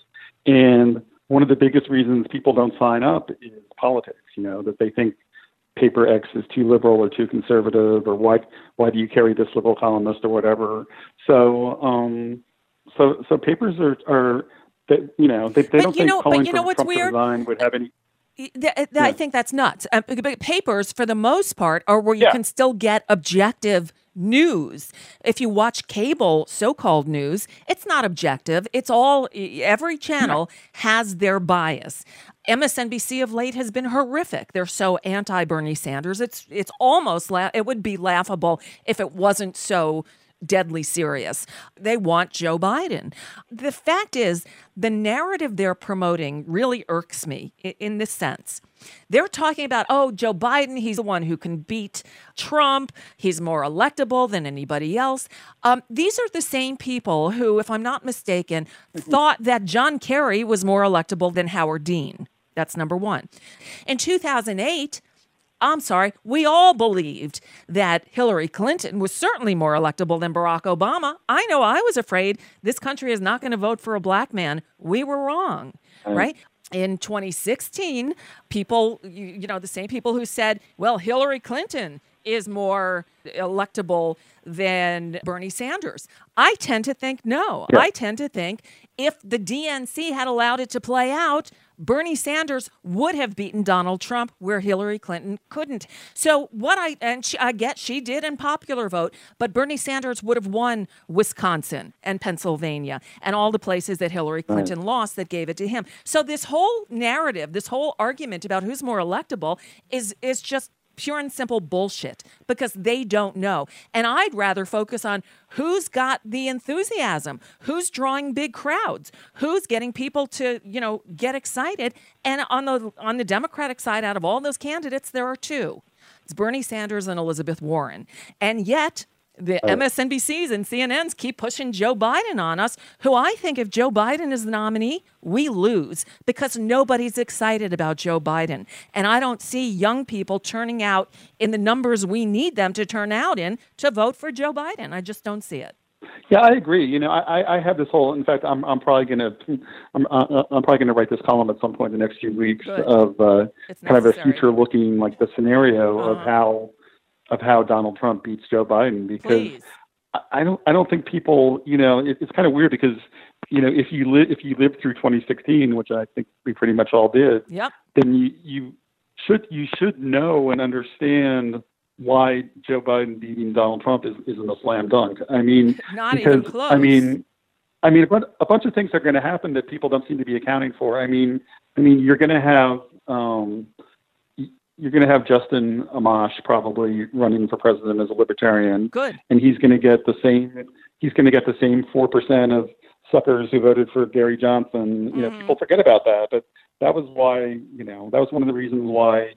And one of the biggest reasons people don't sign up is politics, you know, that they think paper X is too liberal or too conservative, or why why do you carry this liberal columnist or whatever. So um, so so papers are are that you know they, they don't think know, calling you know for Trump to resign would have any. Th- th- yeah. I think that's nuts. Uh, but papers, for the most part, are where you yeah. can still get objective news. If you watch cable so-called news, it's not objective. It's all, every channel has their bias. M S N B C of late has been horrific. They're so anti-Bernie Sanders. It's it's almost, la- it would be laughable if it wasn't so deadly serious. They want Joe Biden. The fact is, the narrative they're promoting really irks me in, in this sense. They're talking about, oh, Joe Biden, he's the one who can beat Trump. He's more electable than anybody else. Um, these are the same people who, if I'm not mistaken, thought that John Kerry was more electable than Howard Dean. That's number one. In two thousand eight, I'm sorry, we all believed that Hillary Clinton was certainly more electable than Barack Obama. I know I was afraid this country is not going to vote for a black man. We were wrong, um, right? In twenty sixteen, people, you, you know, the same people who said, well, Hillary Clinton is more electable than Bernie Sanders. I tend to think no. Yeah. I tend to think if the D N C had allowed it to play out, Bernie Sanders would have beaten Donald Trump where Hillary Clinton couldn't. So what I, and she, I get she did in popular vote, but Bernie Sanders would have won Wisconsin and Pennsylvania and all the places that Hillary Clinton right. lost that gave it to him. So this whole narrative, this whole argument about who's more electable is is just pure and simple bullshit because they don't know. And I'd rather focus on who's got the enthusiasm, who's drawing big crowds, who's getting people to, you know, get excited. And on the on the Democratic side, out of all those candidates, there are two. It's Bernie Sanders and Elizabeth Warren. And yet the oh. M S N B Cs and C N Ns keep pushing Joe Biden on us, who I think if Joe Biden is the nominee, we lose because nobody's excited about Joe Biden. And I don't see young people turning out in the numbers we need them to turn out in to vote for Joe Biden. I just don't see it. Yeah, I agree. You know, I, I have this whole. In fact, I'm I'm probably gonna I'm uh, I'm probably gonna write this column at some point in the next few weeks Good. of uh, kind of a future looking like the scenario uh-huh. of how. of how Donald Trump beats Joe Biden, because Please. I don't I don't think people, you know, it, it's kind of weird because, you know, if you live if you lived through twenty sixteen, which I think we pretty much all did, yep. then you, you should you should know and understand why Joe Biden beating Donald Trump is, isn't a slam dunk. I mean, Not because, even close. I mean, I mean, a bunch of things are going to happen that people don't seem to be accounting for. I mean, I mean, you're going to have um, You're going to have Justin Amash probably running for president as a libertarian. Good. And he's going to get the same. He's going to get the same four percent of suckers who voted for Gary Johnson. You know, mm-hmm. people forget about that, but that was why. You know, that was one of the reasons why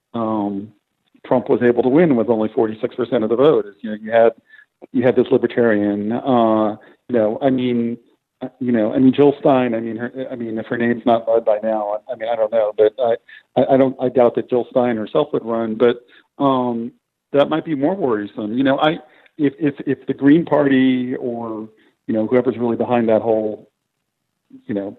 um, Trump was able to win with only forty-six percent of the vote. Is, you know, you had you had this libertarian. Uh, you know, I mean. You know, I mean, Jill Stein. I mean, her, I mean, if her name's not led by now, I mean, I don't know, but I, I, I don't, I doubt that Jill Stein herself would run. But um, that might be more worrisome. You know, I, if if if the Green Party or you know whoever's really behind that whole, you know,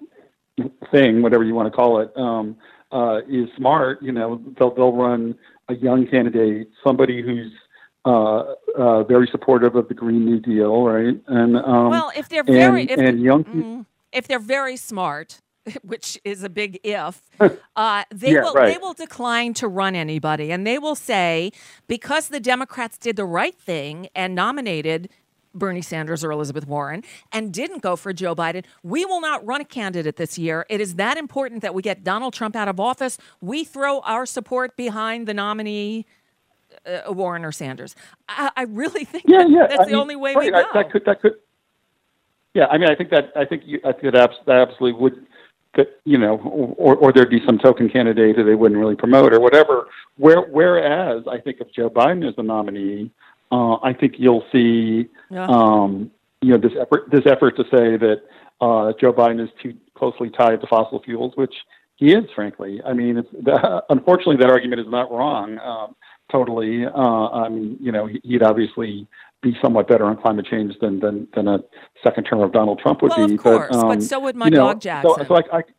thing, whatever you want to call it, um, uh, is smart. You know, they'll they'll run a young candidate, somebody who's Uh, uh, very supportive of the Green New Deal, right? And um, well, if they're very, and, if, and young, mm, if they're very smart, which is a big if, uh, they yeah, will right. they will decline to run anybody, and they will say because the Democrats did the right thing and nominated Bernie Sanders or Elizabeth Warren and didn't go for Joe Biden, we will not run a candidate this year. It is that important that we get Donald Trump out of office. We throw our support behind the nominee, uh, Warren or Sanders. I, I really think yeah, that yeah. that's I the mean, only way right, we go. I, that could, that could, yeah, I mean, I think that, I think, you, I think that, that absolutely would, that, you know, or, or there'd be some token candidate that they wouldn't really promote or whatever. Where, whereas I think if Joe Biden is the nominee, uh, I think you'll see, yeah. um, you know, this effort, this effort to say that uh, Joe Biden is too closely tied to fossil fuels, which he is, frankly. I mean, it's, the, unfortunately, that argument is not wrong um, totally. Uh, I mean, you know, he'd obviously be somewhat better on climate change than than, than a second term of Donald Trump would well, be. Of course, but, um, but so would my you know, dog Jackson. So, so I, I,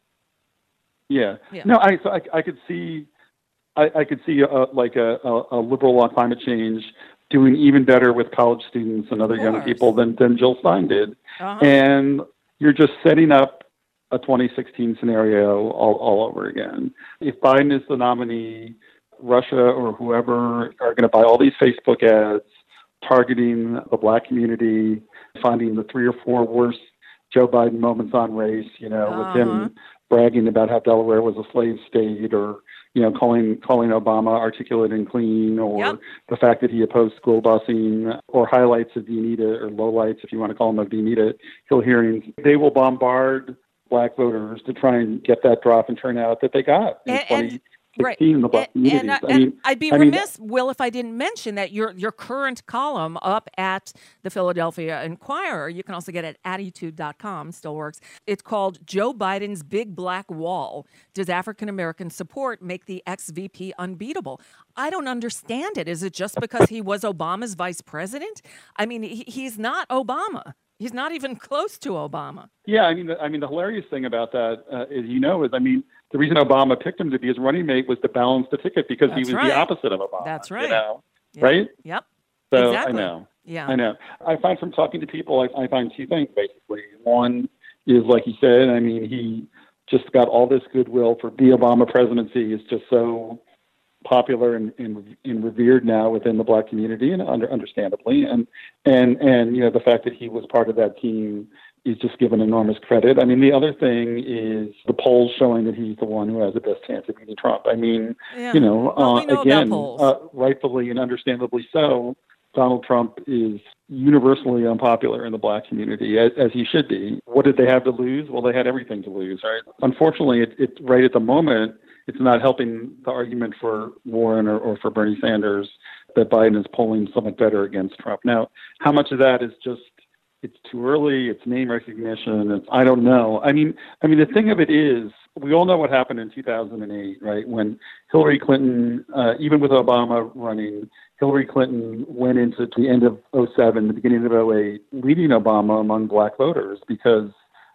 yeah. yeah, no, I, so I, I could see, I, I could see a, like a, a, a liberal on climate change doing even better with college students and other young people than, than Jill Stein did. Uh-huh. And you're just setting up a twenty sixteen scenario all, all over again. If Biden is the nominee, Russia or whoever are going to buy all these Facebook ads targeting the black community, finding the three or four worst Joe Biden moments on race, you know, uh-huh. with him bragging about how Delaware was a slave state, or you know, calling calling Obama articulate and clean, or yep. the fact that he opposed school busing, or highlights of the Anita, or lowlights, if you want to call them, of the Anita Hill hearings. They will bombard black voters to try and get that drop in turnout that they got in and, twenty sixteen and, in the black and, communities. And, I mean, and I'd be I remiss, mean, Will, if I didn't mention that your your current column up at the Philadelphia Inquirer, you can also get it at attitude dot com, still works. It's called Joe Biden's Big Black Wall. Does African American support make the ex-V P unbeatable? I don't understand it. Is it just because he was Obama's vice president? I mean, he, he's not Obama. He's not even close to Obama. Yeah, I mean, the, I mean, the hilarious thing about that, uh, is, you know, is, I mean, the reason Obama picked him to be his running mate was to balance the ticket, because That's he was right. the opposite of Obama. That's right. You know? Yep. Right? Yep. So exactly. I know. Yeah. I know. I find from talking to people, I, I find two things, basically. One is, like you said, I mean, he just got all this goodwill for the Obama presidency. Is just so popular and, and, and revered now within the black community, and under, understandably. And, and, and, you know, the fact that he was part of that team is just given enormous credit. I mean, the other thing is the polls showing that he's the one who has the best chance of beating Trump. I mean, yeah. you know, well, uh, we know again, uh, rightfully and understandably so, Donald Trump is universally unpopular in the black community, as, as he should be. What did they have to lose? Well, they had everything to lose, right? Unfortunately, it, it, right at the moment, it's not helping the argument for Warren or, or for Bernie Sanders that Biden is polling somewhat better against Trump. Now, how much of that is just, it's too early, it's name recognition, it's, I don't know. I mean, I mean, the thing of it is, we all know what happened in two thousand eight, right? When Hillary Clinton, uh, even with Obama running, Hillary Clinton went into the end of oh seven, the beginning of oh eight, leading Obama among black voters because,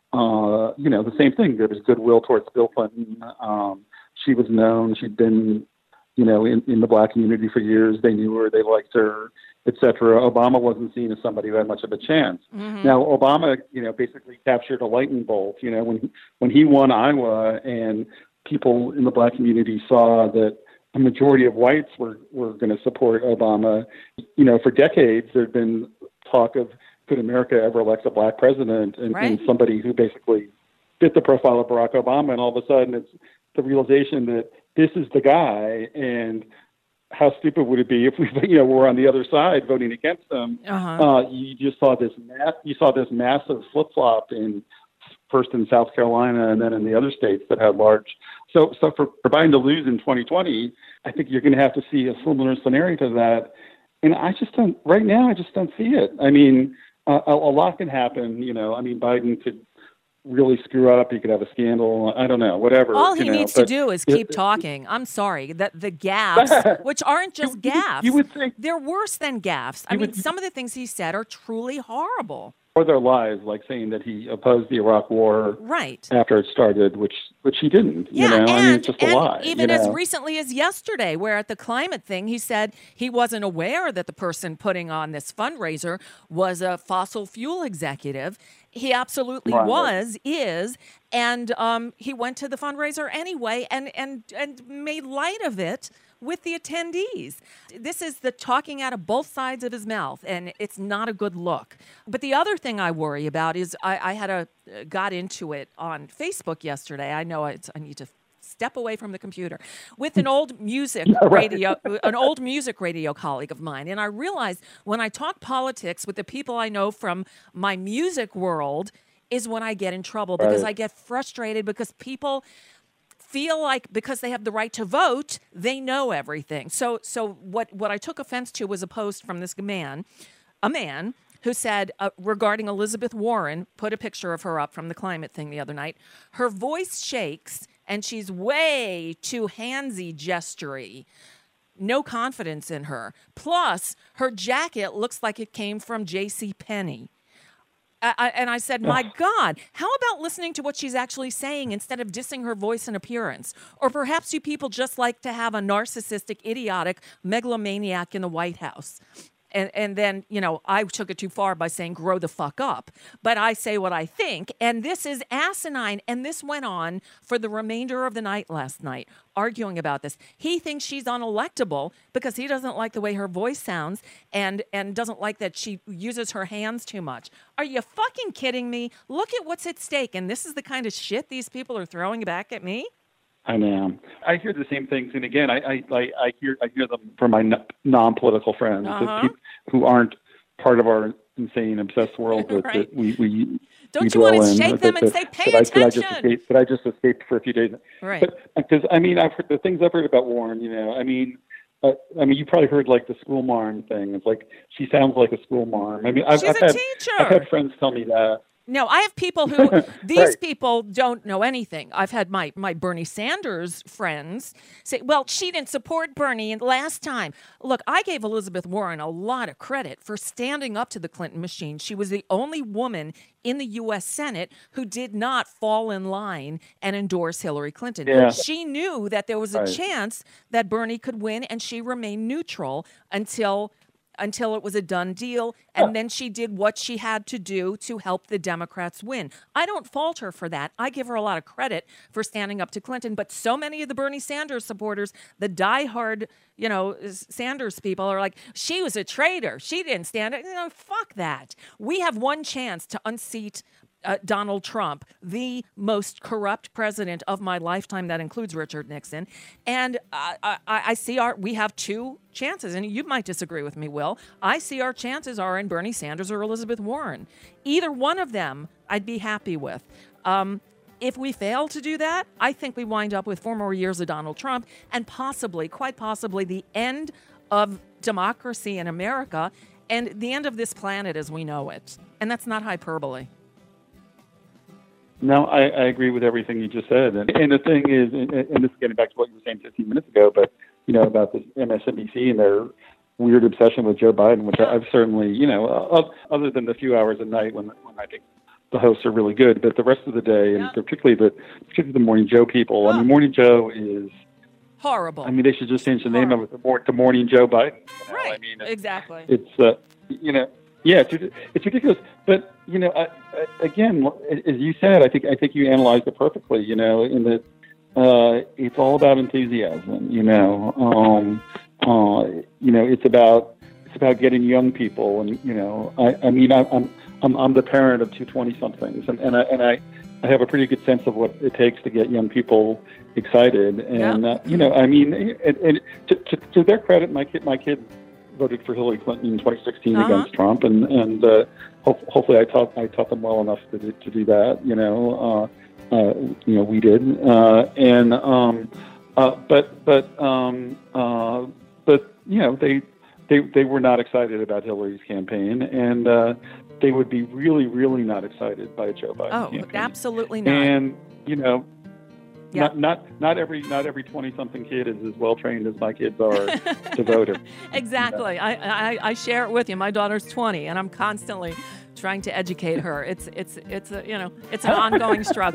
uh, you know, the same thing. There was goodwill towards Bill Clinton. Um, she was known. She'd been, you know, in, in the black community for years. They knew her. They liked her, et cetera. Obama wasn't seen as somebody who had much of a chance. Mm-hmm. Now, Obama, you know, basically captured a lightning bolt. You know, when when he won Iowa and people in the black community saw that a majority of whites were, were going to support Obama, you know, for decades there'd been talk of, could America ever elect a black president, and, right. and somebody who basically fit the profile of Barack Obama, and all of a sudden it's the realization that this is the guy, and how stupid would it be if we, you know, were on the other side voting against him? Uh-huh. Uh, you just saw this mass, you saw this massive flip flop in first in South Carolina and then in the other states that had large. So, so for, for Biden to lose in twenty twenty, I think you're going to have to see a similar scenario to that. And I just don't, right now, I just don't see it. I mean, uh, a, a lot can happen. You know, I mean, Biden could really screw up. He could have a scandal. I don't know, whatever. All he you know, needs to but do is it, keep talking. I'm sorry. The, the gaffes, which aren't just you, gaffes, you would think, they're worse than gaffes. I mean, would, some of the things he said are truly horrible. Or their lies, like saying that he opposed the Iraq War right. after it started, which which he didn't. Yeah, you know, and, I mean, it's just a and lie. Even you as know? recently as yesterday, where at the climate thing, he said he wasn't aware that the person putting on this fundraiser was a fossil fuel executive. He absolutely right. was, is, and um, he went to the fundraiser anyway and, and, and made light of it with the attendees. This is the talking out of both sides of his mouth, and it's not a good look. But the other thing I worry about is I, I had a got into it on Facebook yesterday. I know it's, I need to step away from the computer with an old music radio, an old music radio colleague of mine. And I realized when I talk politics with the people I know from my music world is when I get in trouble because right. I get frustrated because people feel like because they have the right to vote, they know everything. So so what, what I took offense to was a post from this man, a man who said uh, regarding Elizabeth Warren, put a picture of her up from the climate thing the other night, her voice shakes and she's way too handsy gestury. No confidence in her. Plus, her jacket looks like it came from J C Penney. I, I, and I said, my God, how about listening to what she's actually saying instead of dissing her voice and appearance? Or perhaps you people just like to have a narcissistic, idiotic megalomaniac in the White House. And and then, you know, I took it too far by saying grow the fuck up. But I say what I think. And this is asinine. And this went on for the remainder of the night last night, arguing about this. He thinks she's unelectable because he doesn't like the way her voice sounds and, and doesn't like that she uses her hands too much. Are you fucking kidding me? Look at what's at stake. And this is the kind of shit these people are throwing back at me? I know. I hear the same things, and again, I I, I hear I hear them from my non-political friends, uh-huh. people who aren't part of our insane, obsessed world that, right. that we we don't we you want to in, shake that, them that, and say, "Pay that attention"? I, that I just escaped. That I just escaped for a few days. Right. But because I mean, I've heard the things I've heard about Warren. You know, I mean. Uh, I mean, you probably heard like the school marm thing. It's like she sounds like a school marm. I mean, I've, She's I've a had teacher. I've had friends tell me that. No, I have people who, these right. people don't know anything. I've had my, my Bernie Sanders friends say, well, she didn't support Bernie last time. Look, I gave Elizabeth Warren a lot of credit for standing up to the Clinton machine. She was the only woman in the U S Senate who did not fall in line and endorse Hillary Clinton. Yeah. She knew that there was a right. chance that Bernie could win, and she remained neutral until... until it was a done deal, and then she did what she had to do to help the Democrats win. I don't fault her for that. I give her a lot of credit for standing up to Clinton, but so many of the Bernie Sanders supporters, the diehard, you know, Sanders people are like, she was a traitor. She didn't stand it. You know, fuck that. We have one chance to unseat Uh, Donald Trump, the most corrupt president of my lifetime. That includes Richard Nixon. And I, I, I see our, we have two chances, and you might disagree with me, Will. I see our chances are in Bernie Sanders or Elizabeth Warren. Either one of them I'd be happy with. Um, if we fail to do that, I think we wind up with four more years of Donald Trump and possibly, quite possibly, the end of democracy in America and the end of this planet as we know it. And that's not hyperbole. No, I, I agree with everything you just said. And, and the thing is, and, and this is getting back to what you were saying fifteen minutes ago, but, you know, about this M S N B C and their weird obsession with Joe Biden, which I've certainly, you know, uh, other than the few hours at night when, when I think the hosts are really good, but the rest of the day, and yeah. particularly the particularly the Morning Joe people, oh. I mean, Morning Joe is... horrible. I mean, they should just change the name of it to, to Morning Joe Biden. You know? Right, I mean, it's, exactly. It's, uh, you know... Yeah, it's, it's ridiculous. But, you know, I, I, again, as you said, I think I think you analyzed it perfectly, you know, in that uh, it's all about enthusiasm, you know. Um, uh, you know, it's about it's about getting young people. And, you know, I, I mean, I, I'm, I'm I'm the parent of two twenty-somethings, and, and, I, and I, I have a pretty good sense of what it takes to get young people excited. And, yeah. uh, you know, I mean, and, and to, to, to their credit, my kid, my kid, voted for Hillary Clinton in twenty sixteen uh-huh. against Trump, and and uh, ho- hopefully I taught I taught them well enough to do, to do that. You know, uh, uh, you know we did, uh, and um, uh, but but um, uh, but you know they they they were not excited about Hillary's campaign, and uh, they would be really really not excited by a Joe Biden oh, campaign. Absolutely not. And you know. Yeah. Not not not every not every twenty something kid is as well trained as my kids are to vote. Exactly. You know? I, I I share it with you. My daughter's twenty, and I'm constantly trying to educate her. It's it's it's a you know it's an ongoing struggle.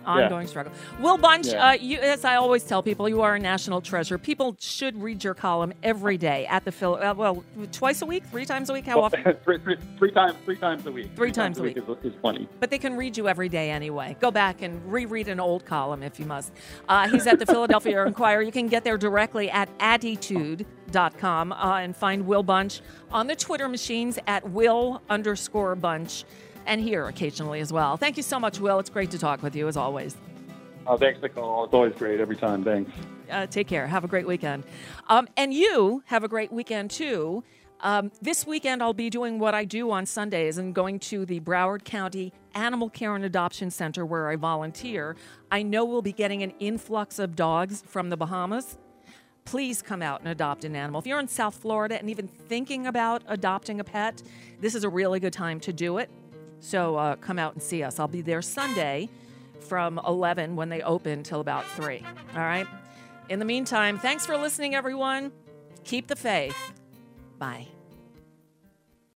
Ongoing yeah. struggle. Will Bunch, yeah. uh, you, as I always tell people, you are a national treasure. People should read your column every day at the Phil. Uh, well, twice a week, three times a week. How well, often? three, three, three times, three times a week. Three, three times, times a week, week is, is plenty. But they can read you every day anyway. Go back and reread an old column if you must. Uh, he's at the Philadelphia Inquirer. You can get there directly at attitude dot com uh, and find Will Bunch on the Twitter machines at Will underscore Bunch, and here occasionally as well. Thank you so much, Will. It's great to talk with you as always. Oh, thanks, Nicole. It's always great every time. Thanks. Uh, take care. Have a great weekend. Um, and you have a great weekend, too. Um, this weekend, I'll be doing what I do on Sundays and going to the Broward County Animal Care and Adoption Center where I volunteer. I know we'll be getting an influx of dogs from the Bahamas. Please come out and adopt an animal. If you're in South Florida and even thinking about adopting a pet, this is a really good time to do it. So uh, come out and see us. I'll be there Sunday from eleven when they open till about three. All right? In the meantime, thanks for listening, everyone. Keep the faith. Bye.